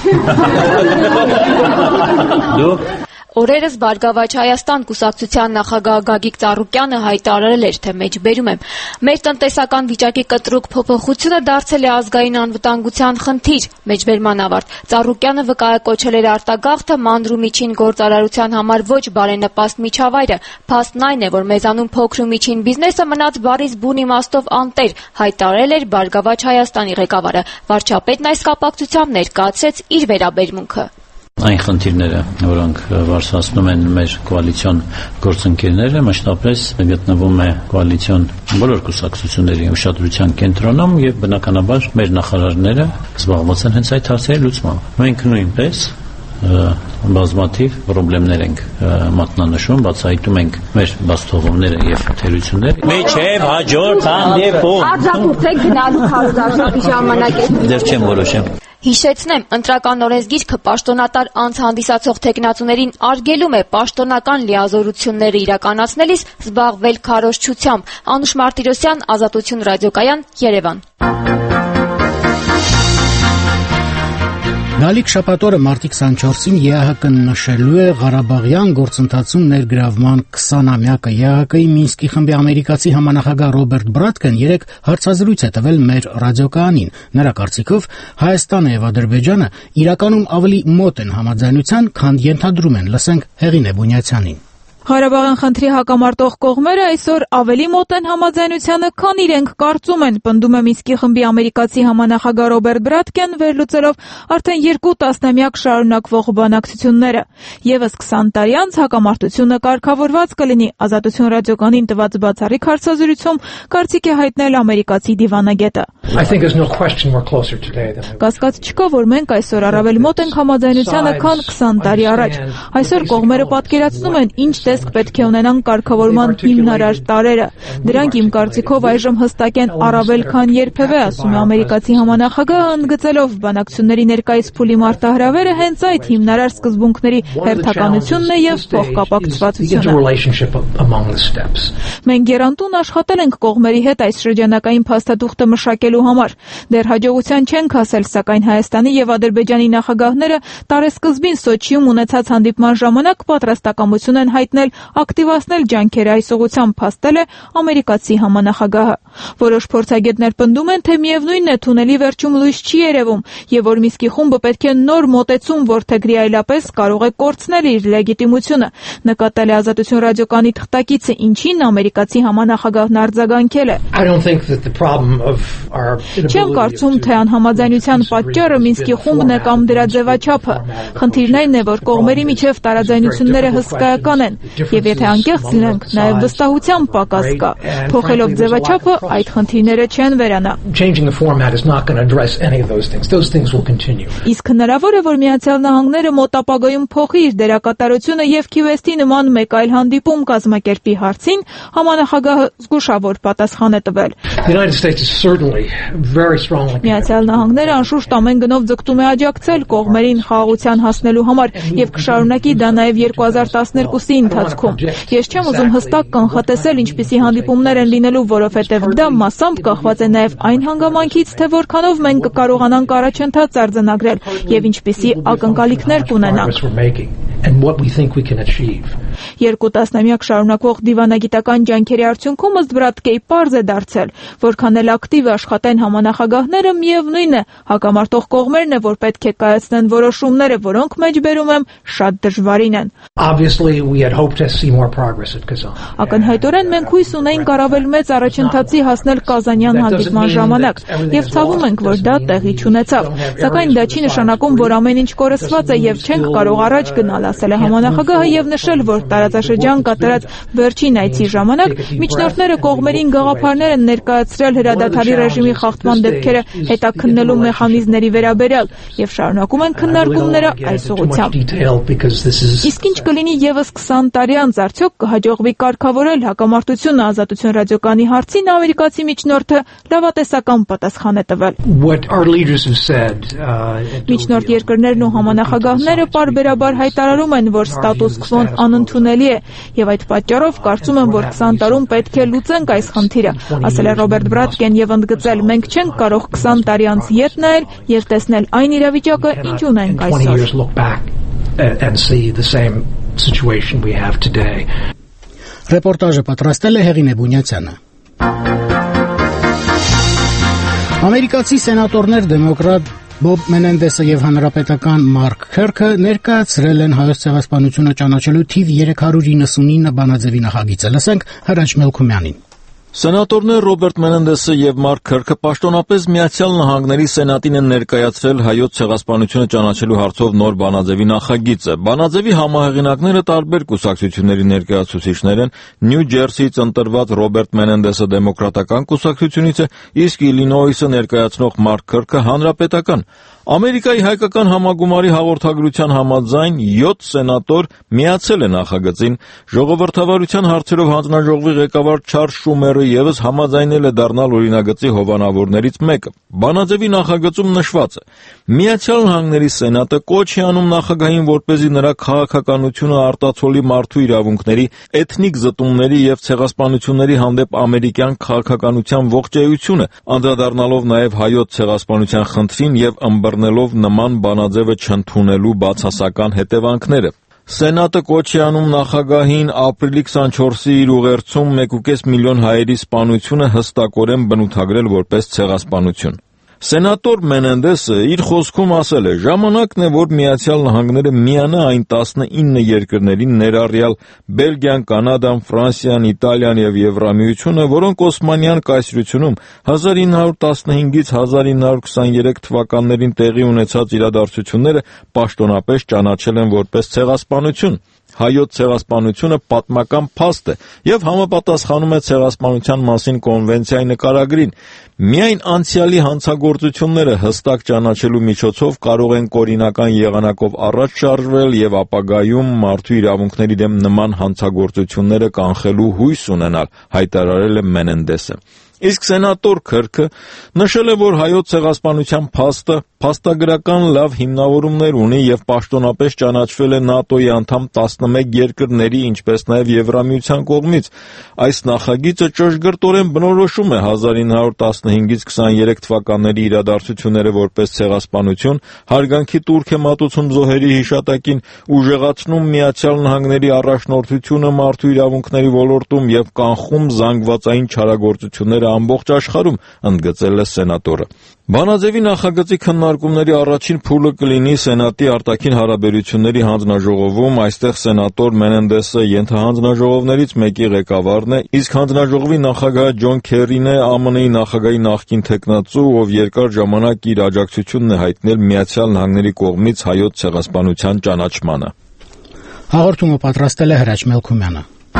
Դուք Օրերս Բարգավաճ Հայաստան կուսակցության նախագահ Գագիկ Ծառուկյանը հայտարարել էր, թե մեջբերում եմ. մեր տնտեսական վիճակի կտրուկ փոփոխությունը դարձել է ազգային անվտանգության խնդիր։ Մեջբերման ավարտ Ծառուկյանը վկայակոչել էր արտագաղթը մանր ու միջին գործարարության համար ոչ բարենպաստ միջավայրը։ Փաստն այն է, որ մեզանում փոքր ու միջին բիզնեսը մնաց բառից բուն իմաստով անտեր, հայտարարել էր Բարգավաճ Հայաստանի ղեկավարը։ Վարչապետն այս կապակցությամբ ներկայացրեց իր վերաբերմունքը։ Այն խնդիրները, որոնք բարձրացնում են մեր կոալիցիոն գործընկերները, մշտապես գտնվում է կոալիցիոն բոլոր կուսակցությունների ուշադրության կենտրոնում եւ բնականաբար մեր նախարարները զբաղված են հենց այդ հարցերի լուծմամբ։ Մենք նույնպես բազմաթիվ խնդիրներ ենք մատնանշում, բացահայտում ենք մեր բացթողումները եւ թերությունները։ Միջև հաջորդ հանդիպում արձակուրդ գնալու քարոզարշավի ժամանակ է։ Դեռ չեմ որոշեմ։ Հիշեցնեմ, ընտրական օրենսգիրքը պաշտոնատար անձ հանդիսացող թեկնածուներին արգելում է պաշտոնական լիազորությունները իրականացնելիս զբաղվել քարոզչությամբ։ Անուշ Մարտիրոսյան, Ազատություն ռադիոկայան, Երևան։ Գալիք շաբաթօրը մարտի քսանչորսին ԵԱՀԿ-ն նշելու է Ղարաբաղյան գործընթացում ներգրավման քսանամյակը։ ԵԱՀԿ-ի Մինսկի խմբի ամերիկացի համանախագահ Ռոբերտ Բրատկեն երեկ հարցազրույց է տվել մեր ռադիոկայանին։ Նրա կարծիքով Հայաստանը եւ Ադրբեջանը իրականում ավելի մոտ են համաձայնության, քան ենթադրում են։ Լսենք Հեղինե Բունյացյանին։ Ղարաբաղյան խնդրի հակամարտող կողմերը այսօր ավելի մոտ են համաձայնությանը, քան իրենք կարծում են, պնդում է Մինսկի խմբի ամերիկացի համանախագահ Ռոբերտ Բրատկեն, վերլուծելով արդեն երկու տասնամյակ շարունակվող բանակցությունները։ Եվս քսան տարի անց հակամարտությունը կարգավորված կլինի։ Ազատություն ռադիոկայանին տված բացառիկ հարցազրույցում կարծիք է հայտնել ամերիկացի դիվանագետը։ Կասկած չկա, որ մենք այսօր առավել մոտ ենք համաձայնությանը, քան քսան տարի առաջ։ Այսօր կողմերը պատկերացնում են, ինչ տեսք պետք է ունենան կարգավորման հիմնարար տարրերը։ Դրանք իմ կարծիքով այժմ հստակ են առավել քան երբևէ, ասում է ամերիկացի համանախագահը, ընդգծելով բանակցությունների ներկայիս փուլի մարտահրավերը հենց այդ հիմնարար սկզբունքների հերթականությունն է եւ փոխկապակցվածությունը։ Մենք եռանդուն աշխատել ենք կողմերի հետ այս շրջանակային փաստաթուղթը մշակելու համար։ Դեռ հաջողության չենք հասել, սակայն Հայաստանի եւ Ադրբեջանի նախագահները տարեսկզբին Սոչիում ունեցած հանդիպման ժամանակ պատրաստակամություն են հայտնել ակտիվացնել ջանքերը, այս ուղղությամբ փաստել է ամերիկացի համանախագահը։ Որոշ փորձագետներ պնդում են, թե միևնույնն է թունելի վերջում լույս չի երևում եւ որ Միսկի խումբը պետք է նոր մոտեցում որդեգրի, այլապես կարող է կորցնել իր լեգիտիմությունը։ Նկատել է Ազատություն ռադիոկայանի թղթակիցը, ինչին ամերիկացի համանախագահն արձագանքել է. Չեմ կարծում, թե անհամաձայնության պատճառը Մինսկի խումբն է կամ դրա ձևաչափը։ Խնդիրն այն է, որ կողմերի միջև տարաձայնությունները հսկայական են եւ եթե անկեղծ լինենք, նաեւ վստահության պակաս կա։ Փոխելով ձևաչափը, այդ խնդիրները չեն վերանա։ Իսկ հնարավոր է, որ Միացյալ Նահանգները մոտ ապագայում փոխի իր դերակատարությունը եւ Քյու Էս Թի նման մեկ այլ հանդիպում կազմակերպի հարցին, համանախագահը զգուշավոր պատասխան է տվել։ Միացյալ Նահանգները անշուշտ ամեն գնով ձգտում է աջակցել կողմերին խաղաղության հասնելու համար եւ կշարունակի դա նաեւ երկու հազար տասներկուսի ընթացքում։ Ես չեմ ուզում հստակ կանխատեսել ինչպիսի հանդիպումներ են լինելու, որովհետեւ դա մասամբ կախված է նաեւ այն հանգամանքից, թե որքանով մենք կկարողանանք առաջընթաց արձանագրել եւ ինչպիսի ակնկալիքներ կունենանք։ Երկու տասնամյակ շարունակվող դիվանագիտական ջանքերի արդյունքում ըստ Բրադկեի պարզ է դարձել, որքան էլ ակտիվ աշխատեն համանախագահները, միևնույն է, հակամարտող կողմերն է, որ պետք է կայացնեն որոշումները, որոնք մեջբերում եմ շատ դժվարին են։ Ակնհայտորեն մենք հույս ունեինք առավել մեծ առաջընթացի հասնել Կազանյան հանդիպման ժամանակ եւ ցավում ենք, որ դա տեղի չունեցավ։ Սակայն դա չի նշանակում, որ ամեն ինչ կորսված է եւ չենք կարող առաջ գնալ, ասել է համանախագահը եւ նշել, որ տարածաշրջան կատարած վերջին այցի ժամանակ միջնորդները կողմերին գաղափարներ են ներկայացրել հրադադարի ռեժիմի խախտման դեպքերը հետաքննելու մեխանիզմների վերաբերյալ եւ շարունակում են քննարկումները այս ուղղությամբ։ Իսկ ինչ կլինի եւս քսան տարի անց, արդյոք կհաջողվի կարգավորել հակամարտությունը, Ազատություն ռադիոկայանի հարցին ամերիկացի միջնորդը լավատեսական պատասխան է տվել։ Միջնորդ երկրներն ու համանախագահները պարբերաբար հայտարարում են, որ ստատուս քվոն անընդունելի է եւ այդ պատճառով կարծում եմ, որ քսան տարում պետք է լուծենք այս խնդիրը, ասել է Ռոբերտ Բրադկեն եւ ընդգծել. մենք չենք կարող քսան տարի անց ետ նայել եւ տեսնել այն իրավիճակը, ինչ ունենք այսօր։ Ռեպորտաժը պատրաստել է Հեղինե Բունյացյանը։ Ամերիկացի սենատորներ դեմոկրատ Բոբ Մենենդեսը եւ հանրապետական Մարկ Քերքը ներկայացրել են Հայոց ցեղասպանությունը ճանաչելու թիվ երեք հարյուր իննսունինը բանաձևի նախագիծը։ Լսենք Հրանչ Մելքումյանին։ Սենատորներ Ռոբերտ Մենենդեսը եւ Մարկ Քերքը պաշտոնապես Միացյալ Նահանգների Սենատին են ներկայացրել Հայոց ցեղասպանությունը ճանաչելու հարցով նոր բանաձևի նախագիծը։ Բանաձևի համահեղինակները տարբեր կուսակցությունների ներկայացուցիչներ են։ Նյու Ջերսիից ընտրված Ռոբերտ Մենենդեսը դեմոկրատական կուսակցությունից է, իսկ Իլինոյսը ներկայացնող Մարկ Քերքը հանրապետական։ Ամերիկայի հայկական համագումարի հաղորդագրության համաձայն յոթ սենատոր միացել է նախագծին։ Ժողովրդավարության հարցերով հանձնաժողովի ղեկավար Չարլզ Շումերը եւս համաձայնել է դառնալ օրինագծի հովանավորներից մեկը։ Բանաձևի նախագծում նշված է. Միացյալ Նահանգների Սենատը կոչ է անում նախագահին, որպեսզի նրա քաղաքականությունը արտացոլի մարդու իրավունքների, էթնիկ զտումների եւ ցեղասպանությունների հանդեպ ամերիկյան քաղաքականության ողջայությունը, անդրադառնալով նաեւ հայոց ցեղասպանության խնդրին եւ ըմբռնելով նման բանաձևը չընդունելու բացասական հետևանքները։ Սենատը կոչ է անում նախագահին ապրիլի քսանչորսի իր ուղերձում մեկ ու կես միլիոն հայերի սպանությունը հստակորեն բնութագրել որպես ցեղասպանություն։ Սենատոր Մենենդեսը իր խոսքում ասել է. ժամանակն է, որ Միացյալ Նահանգները միանա այն տասնինը երկրներին, ներառյալ Բելգիան, Կանադան, Ֆրանսիան, Իտալիան եւ Եվրամիությունը, որոնք Օսմանյան կայսրությունում հազար ինը հարյուր տասնհինգից հազար ինը հարյուր քսաներեք թվականներին տեղի ունեցած իրադարձությունները պաշտոնապես ճանաչել են որպես ցեղասպանություն։ հայոց ցեղասպանությունը պատմական փաստ է եւ համապատասխանում է ցեղասպանության մասին կոնվենցիայի նկարագրին։ Միայն անցյալի հանցագործությունները հստակ ճանաչելու միջոցով կարող են օրինական եղանակով առաջ շարժվել եւ ապագայում մարդու իրավունքների դեմ նման հանցագործությունները կանխելու հույս ունենալ, հայտարարել է Մենենդեսը։ Իսկ սենատոր Քըրքը նշել է, որ հայոց ցեղասպանության փաստը փաստագրական լավ հիմնավորումներ ունի եւ պաշտոնապես ճանաչվել է ՆԱՏՕ-ի անդամ տասնմեկ երկրների, ինչպես նաեւ Եվրամիության կողմից։ Այս նախագիծը ճշգրտորեն բնորոշում է հազար ինը հարյուր տասնհինգից քսաներեք թվականների իրադարձությունները որպես ցեղասպանություն, հարգանքի տուրք է մատուցում զոհերի հիշատակին, ուժեղացնում Միացյալ Նահանգների առաջնորդությունը մարդու իրավունքների ոլորտում եւ կանխում զանգվածային չարագործությունները ամբողջ աշխարհում, ընդգծել է սենատորը։ Բանաձևի նախագծի քննարկումների առաջին փուլը կլինի Սենատի արտաքին հարաբերությունների հանձնաժողովում, այստեղ սենատոր Մենենդեսը ենթահանձնաժողովներից մեկի ղեկավարն է, իսկ հանձնաժողովի նախագահ Ջոն Քերին է, ԱՄՆ-ի նախագահի նախկին թեկնածու, ով երկար ժամանակ իր աջակցությունն է հայտնել Միացյալ Նահանգների կողմից հայոց ցեղասպանության ճանաչմանը։ Հաղորդումը պատրաստել է Հրաչ Մելքումյանը։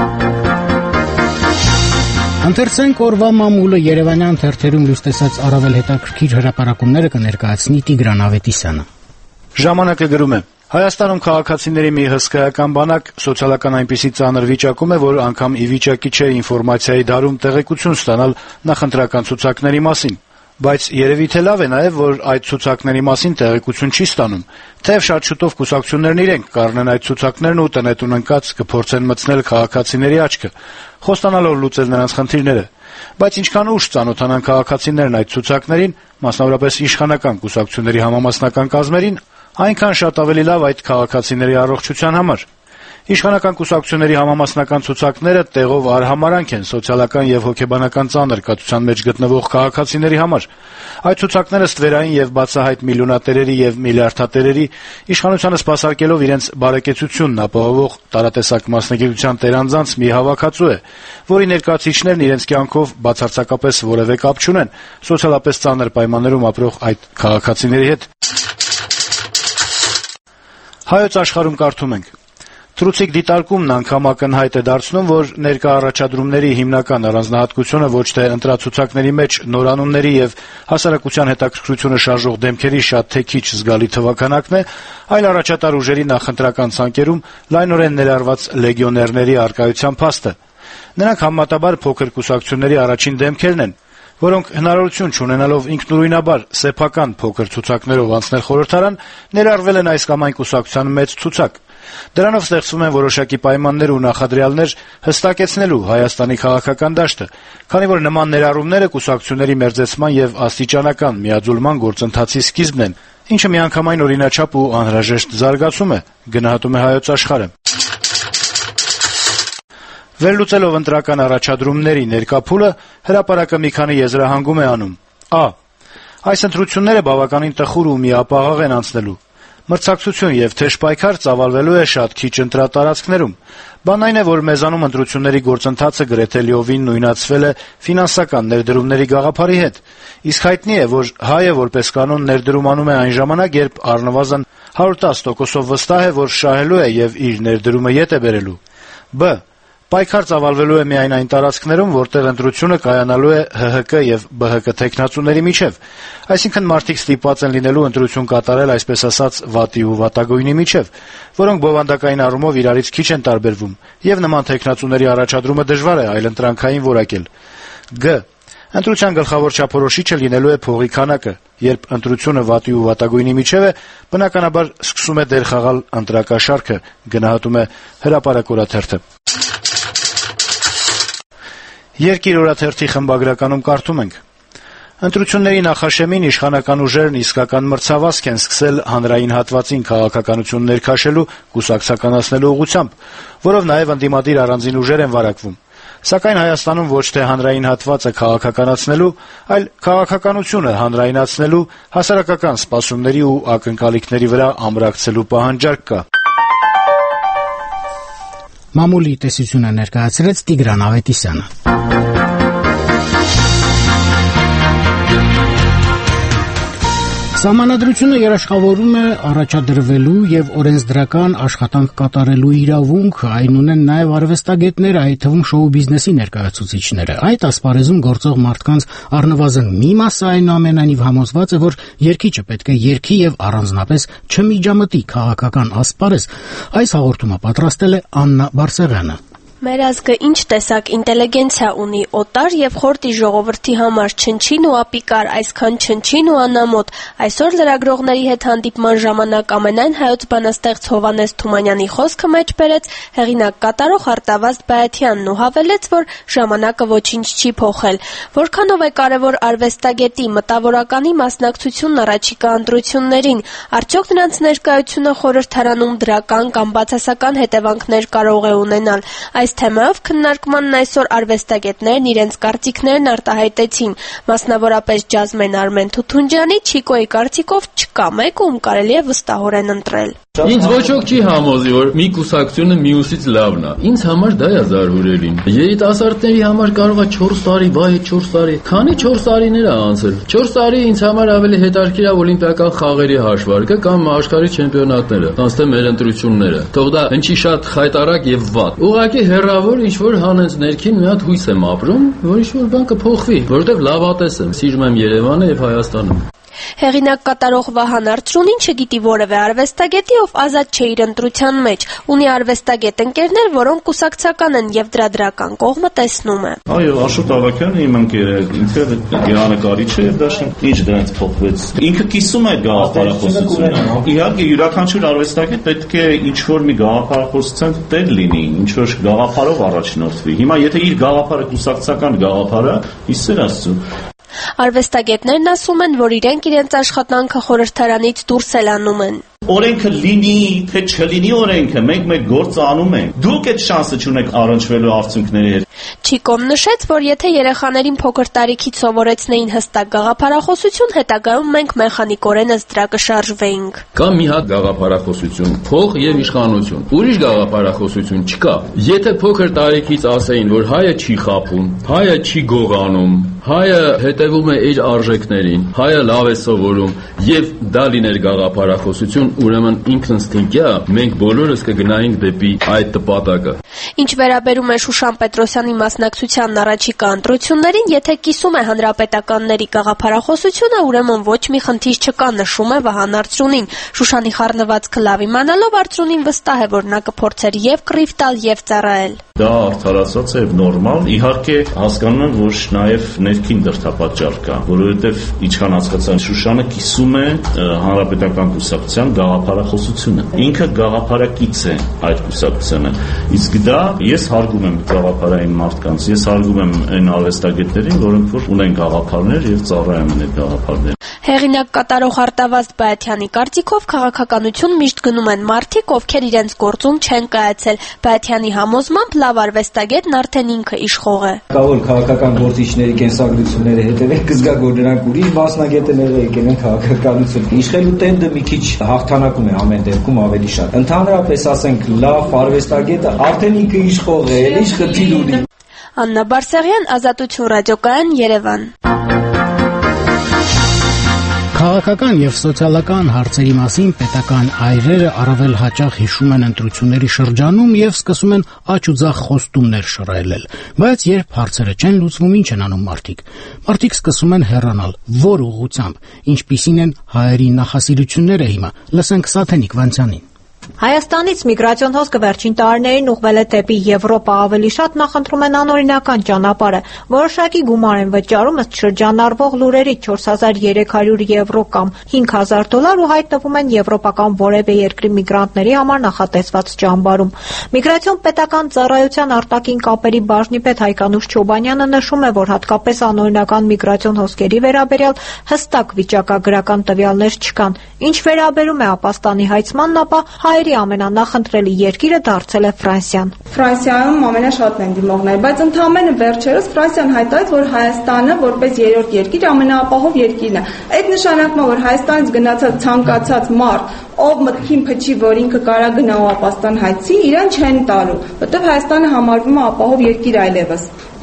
Ընթերցենք օրվա մամուլը Երևանյան թերթերում լույս տեսած առավել հետաքրքիր հրապարակումները կներկայացնի Տիգրան Ավետիսյանը։ Ժամանակը գրում է. Հայաստանում քաղաքացիների մի հսկայական բանակ սոցիալական այնպիսի ծանր վիճակում է, որ անգամ ի վիճակի չէ ինֆորմացիայի դարում տեղեկություն ստանալ նախընտրական ցուցակների մասին։ Բայց երևի թե լավ է նաև, որ այդ ցուցակների մասին տեղեկություն չի ստանում, թեև շատ շուտով կուսակցություններն իրենք կառնեն այդ ցուցակներն ու տնետուն ընկած կփորձեն մտցնել քաղաքացիների աչքը, խոստանալով լուծել նրանց խնդիրները։ Բայց ինչքան ուշ ծանոթանան քաղաքացիներն այդ ցուցակներին, մասնավորապես իշխանական կուսակցությունների համամասնական կազմերին, այնքան շատ ավելի լավ այդ քաղաքացիների առողջության համար։ Իշխանական կուսակցությունների համամասնական ցուցակները տեղով արհամարանք են սոցիալական եւ հոգեբանական ծանր կաթության մեջ գտնվող քաղաքացիների համար։ Այդ ցուցակները ստվերային եւ բացահայտ միլիոնատերերի եւ միլիարդատերերի իշխանությանը սպասարկելով իրենց բարեկեցությունն ապահովող տարատեսակ մասնագիտության տերանձանց մի հավաքածու է, որի ներկայացուցիչներն իրենց կյանքով բացարձակապես որևէ կապ չունեն սոցիալապես ծանր պայմաններում ապրող այդ քաղաքացիների հետ։ Հայոց աշխարհում կարդում ենք. Թրուցիկ դիտարկումն անգամ ակնհայտ է դարձնում, որ ներկա առաջադրումների հիմնական առանձնահատկությունը ոչ թե ընտրացուցակների մեջ նորանունների եւ հասարակության հետաքրքրությունը շարժող դեմքերի շատ թե քիչ զգալի թվականակն է, այլ առաջատար ուժերի նախընտրական ցանկերում լայնորեն ներառված լեգիոներների արկայության փաստը։ Նրանք համեմատաբար փոքր կուսակցությունների առաջին դեմքերն են, որոնք հնարավորություն չունենալով ինքնուրույնաբար սեփական փոքր ցուցակներով անցնել խորհրդարան, ներառվել են այս կամ այն կուսակցության մեծ ցուցակ։ Դրանով ստեղծվում են որոշակի պայմաններ ու նախադրյալներ հստակեցնելու Հայաստանի քաղաքական դաշտը, քանի որ նման ներառումները կուսակցությունների մերձեցման եւ աստիճանական միաձուլման գործընթացի սկիզբն են, ինչը միանգամայն օրինաչափ ու անհրաժեշտ զարգացում է, գնահատում է Հայոց աշխարհը։ Վերլուծելով ընտրական առաջադրումների ներկա փուլը, հրապարակը մի քանի եզրահանգում է անում. Ա. Այս ընտրությունները բավականին տխուր ու միապաղաղ են անցնելու։ Մրցակցություն եւ թեժ պայքար ծավալվելու է շատ քիչ ընտրատարածքներում։ Բան այն է, որ մեզանում ընտրությունների գործընթացը գրեթե լիովին նույնացվել է ֆինանսական ներդրումների գաղափարի հետ։ Իսկ հայտնի է, որ հայը որպես կանոն ներդրում անում է այն ժամանակ, երբ առնվազն հարյուր տասը տոկոսով վստահ է, որ շահելու է եւ իր ներդրումը ետ է բերելու։ Բ. Պայքար ծավալվելու է միայն այն տարածքներում, որտեղ ընտրությունը կայանալու է Հ Հ Կ եւ B Հ Կ թեկնածուների միջեւ, այսինքն մարդիկ ստիպված են լինելու ընտրություն կատարել, այսպես ասած, վատի ու վատագույնի միջեւ, որոնք բովանդակային առումով իրարից քիչ են տարբերվում, եւ նման թեկնածուների առաջադրումը դժվար է այլընտրանքային որակել։ Գ. Ընտրության գլխավոր չափորոշիչը լինելու է փողի քանակը, երբ ընտրությունը վատի ու վատագույնի միջեւ է, բնականաբար սկսում է դեր խաղալ ընտրակաշարքը, գնահատում է Հրապարակ օրաթերթը։ Երկիր օրաթերթի խմբագրականում կարդում ենք. Ընտրությունների նախաշեմին իշխանական ուժերն իսկական մրցավազք են սկսել հանրային հատվածին քաղաքականություն ներքաշելու, կուսակցականացնելու ուղղությամբ, որով նաև ընդդիմադիր առանձին ուժեր են վարակվում։ Սակայն Հայաստանում ոչ թե հանրային հատվածը քաղաքականացնելու, այլ քաղաքականությունը հանրայնացնելու, հասարակական սպասումների ու ակնկալիքների վրա ամրակցելու պահանջարկ կա։ Մամուլի տեսությունը ներկայացրեց Տիգրան Ավետիսյանը։ Սահմանադրությունը երաշխավորում է առաջադրվելու եւ օրենսդրական աշխատանք կատարելու իրավունք, այն ունեն նաեւ արվեստագետները, այդ թվում շոու բիզնեսի ներկայացուցիչները։ Այդ ասպարեզում գործող մարդկանց առնվազն մի մասը այնուամենայնիվ համոզված է, որ երգիչը պետք է երգի եւ առանձնապես չմիջամտի քաղաքական ասպարեզ։ Այս հաղորդումը պատրաստել է Աննա Բարսեղյանը։ Մեր ազգը ինչ տեսակ ինտելիգենցիա ունի, օտար եւ խորտի ժողովրդի համար չնչին ու ապիկար, այսքան չնչին ու անամոթ։ Այսօր լրագրողների հետ հանդիպման ժամանակ ամենայն հայոց բանաստեղծ Հովհաննես Թումանյանի խոսքը մեջ բերեց հեղինակ կատարող Արտավազդ Բայաթյանն ու հավելեց, որ ժամանակը ոչինչ չի փոխել։ Որքանով է կարևոր արվեստագետի մտավորականի մասնակցությունն առաջիկա ընտրություններին, արդյոք նրանց ներկայությունը խորհրդարանում դրական կամ բացասական հետևանքներ կարող է ունենալ։ Այս թեմայով քննարկմանն այսօր արվեստագետներն իրենց կարծիքներն արտահայտեցին, մասնավորապես ջազմեն Արմեն Թութունջյանի, Չիկոյի կարծիքով չկա մեկ, ում կարելի է վստահորեն ընտրել։ Ինձ ոչ ոք չի համոզի, որ մի կուսակցությունը մյուսից լավն է։ Ինձ համար դա է զարհուրելին։ Երիտասարդների համար կարող է չորս տարի, բայ չորս տարի, քանի չորս տարիներ է անցել։ չորս տարի ինձ համար ավելի հետաքրքիր է օլիմպիական խաղերի հաշվարկը կամ աշխարհի չեմպիոնատները, կանց թե մեր ընտրությունները։ Թող դա ընչի շատ խայտարակ եւ վատ։ Ուղղակի հերավոր ինչ որ հանենց ներքին մի հատ հույս եմ ապրում, որ ինչ որ բան կփոխվի, որովհետեւ լավատես եմ, սիրում եմ Երևանը եւ Հայաստանը։ Հեղինակ կատարող Վահան Արծրունին չգիտի որևէ արվեստագետի, ով ազատ չէ իր ընտրության մեջ։ Ունի արվեստագետ ընկերներ, որոնք կուսակցական են եւ դրա դրական կողմը տեսնում է։ Այո, Աշոտ Ավագյանը իմ ընկերը, ինքը գեղանկարիչ է եւ դաշնք ինչ դրանց փոխվեց։ Ինքը կիսում է գաղափարախոսությունը։ Իհարկե յուրաքանչյուր արվեստագետ պետք է ինչ որ մի գաղափարախոսության տեր լինի, ինչ որ գաղափարով առաջնորդվի։ Հիմա եթե իր գաղափարը կուսակցական գաղափար է, իսեր Աստծո։ Արվեստագետներն ասում են, որ իրենք իրենց աշխատանքը խորհրդարանից դուրս էլ անում են։ Օրենքը լինի, թե չլինի օրենքը, մենք մեկ գործ անում ենք։ Դուք այդ շանսը չունեք առնչվելու արդյունքների հետ։ Չիկոն նշեց, որ եթե երեխաներին փոքր տարիքից սովորեցնեին հստակ գաղափարախոսություն, հետագայում մենք մեխանիկորեն ըստ դրա կշարժվեինք։ Կա մի հատ գաղափարախոսություն, փող եւ իշխանություն։ Ուրիշ գաղափարախոսություն չկա։ Եթե փոքր տարիքից ասեին, որ հայը չի խաբում, հայը չի գողանում, հայը հետևում է իր արժեքներին, հայը լավ է սովորում եւ դա լիներ գաղափարախոսություն, ուրեմն ինքնըստինքյա մենք բոլորս կգնայինք դեպի այդ տպատակը։ Ինչ վերաբերում է Շուշան Պետրոսյանի մասնակցությանն առաջիկա ընտրություններին, եթե կիսում է հանրապետականների գաղափարախոսությունը, ուրեմն ոչ մի խնդիր չկա, նշում է Վահան Արծրունին։ Շուշանի խառնվածքը լավ իմանալով Արծրունին վստահ է, որ նա կփորձեր եւ կռիվ տալ եւ ծառայել։ Դա արդարացած է նորմալ, իհարկե հասկանում եմ, որ նաեւ ներքին դրդապատճառ կա, որովհետեւ ինչքան հասկացա, Շուշանը կիսում է հանրապետական կուսակցության գաղափարախոսությունը։ Ինքը գաղափարակից է այդ կուսակցությանը։ Իսկ դա ես հարգում եմ գաղափարային մարդկանց, ես հարգում եմ այն արվեստագետներին, որոնք որ ունեն գաղափարներ եւ ծառայում են այդ գաղափարները։ Հեղինակ կատարող Արտավազդ Բայաթյանի կարծիքով քաղաքականություն միշտ գնում են մարդիկ, ովքեր իրենց գործում չեն կայացել։ Բայաթյանի համոզմամբ լավ արվեստագետն արդեն ինքը իշխող է։ Կա որ քաղաքական գործիչների կենսագրությունները հետևել, կզգա որ նրանք ուրիշ մասնագետներ եկել են քաղաքականություն։ Իշխելու տենդը մի քիչ հաղթանակում է ամեն դեպքում ավելի շատ։ Ընդհանրապես ասենք լավ արվեստագետը արդեն ինքը իշխող է, ինչ խնդիր ունի։ Աննա Բարսեղյան, Ազատություն ռադիոկայան, Երևան։ Քաղաքական եւ սոցիալական հարցերի մասին պետական այրերը առավել հաճախ հիշում են ընտրությունների շրջանում եւ սկսում են աճ ու ձախ խոստումներ շռայլել, բայց երբ հարցերը չեն լուծվում, ինչ են անում մարդիկ։ Մարդիկ սկսում են հեռանալ, որ ուղղությամբ, ինչպիսին են հայերի նախասիրությունները հիմա։ Լսենք Սաթենիկ Վանցյանին։ Հայաստանից միգրացիոն հոսքը վերջին տարիներին ուղղվել է դեպի Եվրոպա, ավելի շատ նախընտրում են անօրինական ճանապարհը։ Որոշակի գումար են վճարում ըստ շրջանառվող լուրերի չորս հազար երեք հարյուր եվրո կամ հինգ հազար դոլար ու հայտնվում են եվրոպական որևէ երկրի միգրանտների համար նախատեսված ճամբարում։ Միգրացիոն պետական ծառայության արտաքին կապերի բաժնի պետ Հայկանուշ Չոբանյանը նշում է, որ հատկապես անօրինական միգրացիոն հոսքերի վերաբերյալ հստակ վիճակագրական տվյալներ չկան։ Ինչ վերաբերում է ապաստանի հայցմանն, ապա հայերի ամենանախընտրելի երկիրը դարձել է Ֆրանսիան։ Ֆրանսիայում ամենաշատն են դիմողները, բայց ընդամենը վերջերս Ֆրանսիան հայտարարեց, որ Հայաստանը որպես երրորդ երկիր ամենաապահով երկիրն է։ Այդ նշանակում է, որ Հայաստանից գնացած ցանկացած մարդ, ով մտքին փչի, որ ինքը կարա գնա ու ապաստան հայցի, իրան չեն տալու, որտեղ Հայաստանը համարվում է ապահով երկիր այլևս։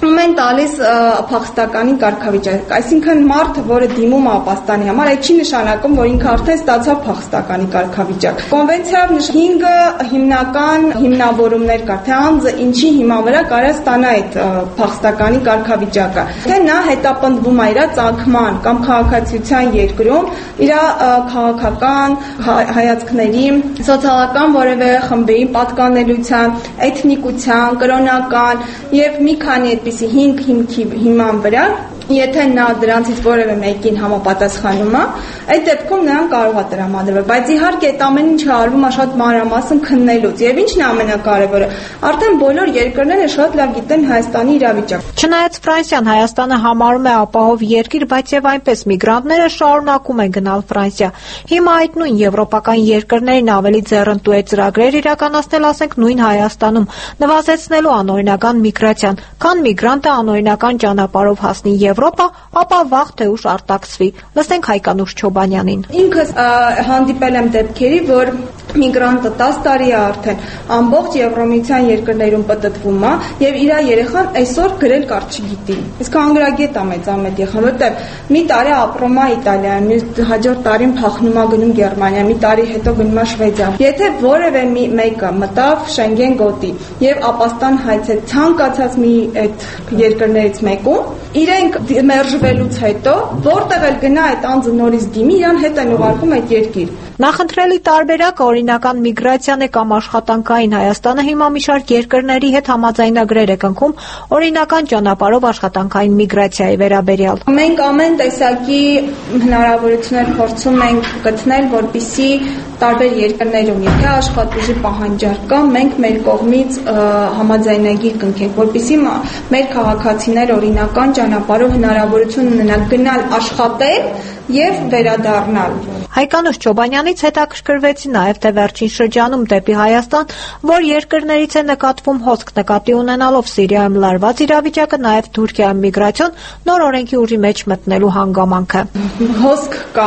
Մենք տալիս փախստականի կարգավիճակ, այսինքն մարդը, որը դիմում է ապաստանի համար, այդ չի նշանակում, որ ինքը արդեն ստացավ փախստականի կարգավիճակ։ Կոնվենցիայով հինգ հիմնական հիմնավորումներ կար, թե անձը ինչի հիման վրա կարող ստանա այդ փախստականի կարգավիճակը։ Թե նա հետապնդվում է իր ծագման կամ քաղաքացիության երկրում, իր քաղաքական հայացքների, սոցիալական որևէ խմբի պատկանելիության, էթնիկության, կրոնական եւ մի քանի այդպիսի հինգ հիմքի հիման վրա, եթե նա դրանցից որևէ մեկին համապատասխանում է, այդ դեպքում նրան կարող է տրամադրվել, բայց իհարկե այդ ամեն ինչը արվում է շատ մանրամասն քննելուց եւ ինչն է ամենակարևորը, արդեն բոլոր երկրները շատ լավ գիտեն Հայաստանի իրավիճակը։ Չնայած Ֆրանսիան Հայաստանը համարում է ապահով երկիր, բայց եւ այնպես միգրանտները շարունակում են գնալ Ֆրանսիա։ Հիմա այդ նույն եվրոպական երկրներին ավելի ձեռնտու է ծրագրեր իրականացնել, ասենք նույն Հայաստանում, նվազեցնելու անօրինական միգրացիան, քան միգրանտը անօրինական ճանապարհով հասնի Եվրոպա, ապա վաղ թե ուշ արտաքսվի։ Լսենք Հայկանուշ Չոբանյանին։ Ինքս հանդիպել եմ դեպքերի, որ միգրանտը տասը տարի է արդեն ամբողջ Եվրոմիության երկրներում պտտվում է եւ իր երեխան այսօր գրել կարճ չգիտի։ Իսկ անգրագետ է մեծամետ եղան, որտեղ մի տարի ապրում է Իտալիայում, հաջորդ տարին փախնում է գնում Գերմանիա, մի տարի հետո գնում է Շվեդիա։ Եթե որևէ մի մեկը մտավ Շենգեն գոտի եւ ապաստան հայցեց ցանկացած մի այդ երկրներից մեկում, իրենք մերժվելուց հետո որտեղ էլ գնա այդ անձը նորից դիմի, իրան հետ են ուղարկում այդ երկիր։ Նախընտրելի տարբերակը օրինական միգրացիան է կամ աշխատանքային։ Հայաստանը հիմա մի շարք երկրների հետ համաձայնագրեր է կնքում օրինական ճանապարհով աշխատանքային միգրացիայի վերաբերյալ։ Մենք ամեն տեսակի հնարավորություններ փորձում ենք գտնել, որպեսզի տարբեր երկրներում, եթե աշխատուժի պահանջարկ կա, մենք մեր կողմից համաձայնագիր կնքենք, որպեսզի մեր քաղաքացիներ օրինական ճանապարհով հնարավորություն ունենան գնալ աշխատել եւ վերադառնալ։ Հայկանուշ Չոբանյանից հետաքրքրվեցի նաև, թե վերջին շրջանում դեպի Հայաստան, որ երկրներից է նկատվում հոսք, նկատի ունենալով Սիրիայում լարված իրավիճակը, նաև Թուրքիայում միգրացիոն նոր օրենքի ուժի մեջ մտնելու հանգամանքը։ Հոսք կա,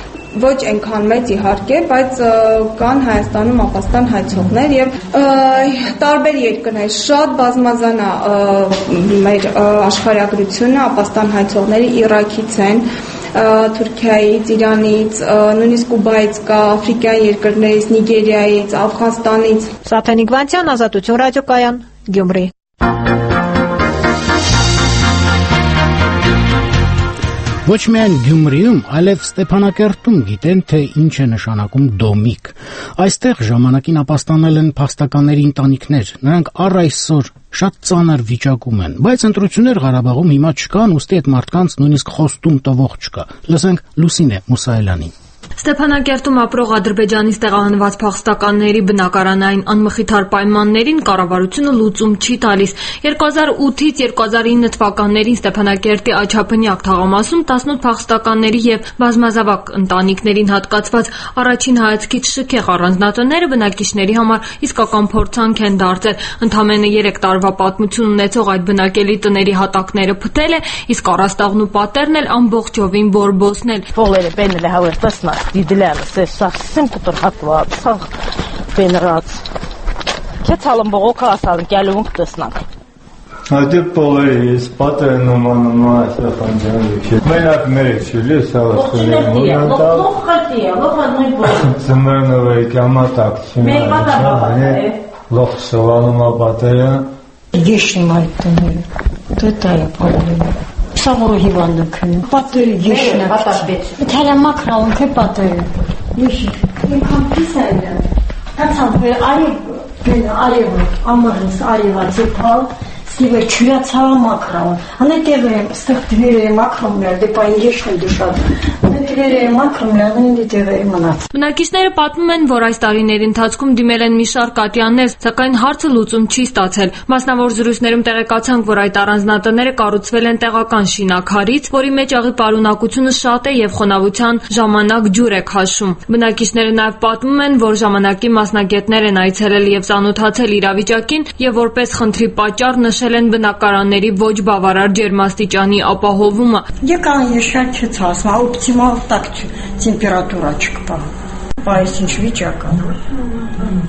ոչ այնքան մեծ իհարկե, բայց կան Հայաստանում ապաստան հայցողներ եւ տարբեր երկրներ շատ բազմազան է մեր աշխարհագրությունը, ապաստան հայցողների Իրաքից են, Թուրքիայից, Իրանից, նույնիսկ Կուբայից կա, Աֆրիկյան երկրներից, Նիգերիայից, Աֆղանստանից։ Սաթենիկ Վանցյան, Ազատություն ռադիոկայան, Գյումրի։ Ոչ միայն Գյումրիում, այլև Ստեփանակերտում գիտեն, թե ինչ է նշանակում դոմիկ։ Այստեղ ժամանակին ապաստանել են փախստականների ընտանիքներ, նրանք առ այսօր շատ ծանր վիճակում են, բայց ընտրություններ Ղարաբաղում հիմա չկան, ուստի այդ մարդկանց նույնիսկ խոստում տվող չկա։ Լսենք Լուսինե Մուսայելյանին։ Ստեփանակերտում ապրող Ադրբեջանից տեղահանված փախստականների բնակարանային անմխիթար պայմաններին կառավարությունը լուծում չի տալիս։ երկու հազար ութից երկու հազար ինը թվականներին Ստեփանակերտի Աչափնյակ թաղամասում տասնութ փախստականների եւ բազմազավակ ընտանիքներին հատկացված առաջին հայացքից շքեղ առանձնատները բնակիչների համար իսկական փորձանք են դարձել։ Ընդամենը երեք տարվա պատմություն ունեցող այդ բնակելի տների հատակները փտել է, իսկ առաստաղն ու պատերն էլ ամբողջովին բորբոսնել։ Դիդլանը совсем который հատված բենրած քեթալում բողոքը ասալն գալու տեսնանք Այդը պոլերից պատերն ումանում է խանջանը մենակ մերեք չլի սավասքունի մոնանտա Զմերնովը կամատակ չիմա լոխ սովանում է պատերը Եշնում այդ տները դետայ է պոլերը Սաղորը հիվանդը քնը, պատերը եշնա, թալա մակրաուն թե պատերը, եշիկ, ինքան պիս այլը, տացան վեր արևը, ամարնս արևացի պալ, ստիվեր չյուրացավա մակրաուն, անե տեղը եմ, ստեղ դվերը եմ ակրումներ, դեպային եշն դուշատ, դվերը եմ ակրումներ, ինդի տեղը եմ մնաց։ Բնակիչները պատմում են, որ այս տարիների ընթացքում դիմել են մի շարք ատյաններ, սակայն հարցը լուծում չի ստացել։ Մասնավոր զրույցներում տեղեկացանք, որ այդ առանձնատները կառուցվել են տեղական շինաքարից, որի մեջ աղի պարունակությունը շատ է եւ խոնավության ժամանակ ջուր է քաշում։ Բնակիչները նաեւ պատմում են, որ ժամանակի մասնագետներ են այցելել եւ ծանոթացել իրավիճակին եւ որպես խնդրի պատճառ նշել են բնակարանների ոչ բավարար ջերմաստիճանի ապահովումը։ Եկան եշակ չցասма, օպտիմալ տակ տեմպերատուրա չկա։ Բայց ինչ վիճակ է։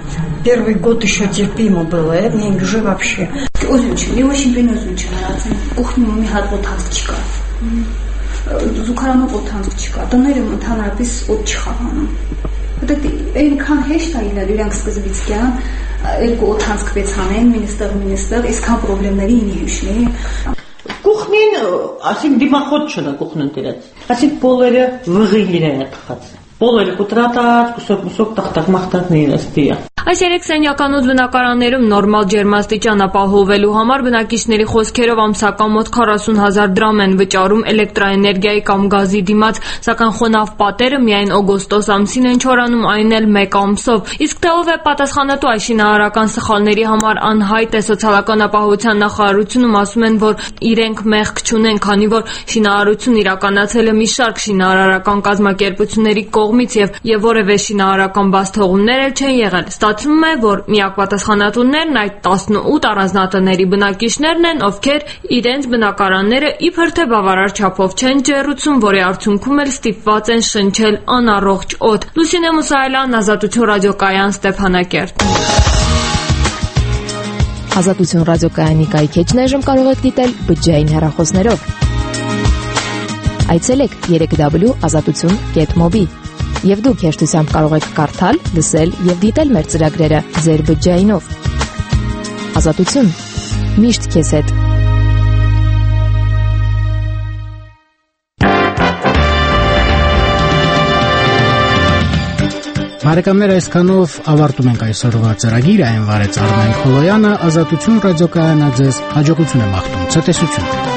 Первый год еще терпимо было, это мне уже вообще. Очень, я очень очень нравится. Кухню мы хат вот танцчика. Զուգարանը օթանցք չկա, տներում ընդհանրապես օդ չխաղանում։ Դա այնքան հեշտ է իրար իրանք սկզբից կյան, երկու օթանցք վեց հանեն, մինստեղ մինստեղ, այսքան խնդիրների ինի հիշնի։ Կուխնին, ասիկ դիմախոտ չնա կուխնին դերած։ Ասիկ բոլորը վղի իրեն է տխած։ Բոլորը կուտրատած, կուսոկ-մուսոկ տախտակ-մախտակներին աստիա։ Այս երեք սենյականոց բնակարաններում նորմալ ջերմաստիճան ապահովելու համար բնակիչների խոսքերով ամսական մոտ քառասուն հազար դրամ են վճարում էլեկտրաէներգիայի կամ գազի դիմաց, սակայն խոնավ պատերը միայն օգոստոս ամսին են չորանում, այն էլ մեկ ամսով։ Իսկ թե ով է պատասխանատու այս շինարարական սխալների համար անհայտ է, սոցիալական ապահովության նախարարությունում ասում են, որ իրենք մեղք չունեն, քանի որ շինարարությունն իրականացել է մի շարք շինարարական կազմակերպությունների կողմից եւ եւ որևէ շինարարական բացթողումներ էլ չեն եղել։ Ստացվում է, որ միակ պատասխանատուներն այդ տասնութ առանձնատների բնակիչներն են, ովքեր իրենց բնակարանները իբր թե բավարար չափով չեն ջեռուցում, որի արդյունքում էլ ստիպված են շնչել անառողջ օդ։ Լուսինե Մուսայելյան, Ազատություն ռադիոկայան, Ստեփանակերտ։ Ազատություն ռադիոկայանի կայքեջն այժմ կարող եք դիտել բջջային հեռախոսներով։ Այցելեք երեք w ազատություն կետ մոբի եւ դուք հեշտությամբ կարող եք կարդալ, լսել եւ դիտել մեր ծրագրերը ձեր բջջայինով։ Ազատություն միշտ քեզ հետ։ Բարեկամներ, այսքանով ավարտում ենք այսօրվա ծրագիրը, այն վարեց Արմեն Խոլոյանը, Ազատություն ռադիոկայանը ձեզ հաջողություն է մաղթում, ցտեսություն։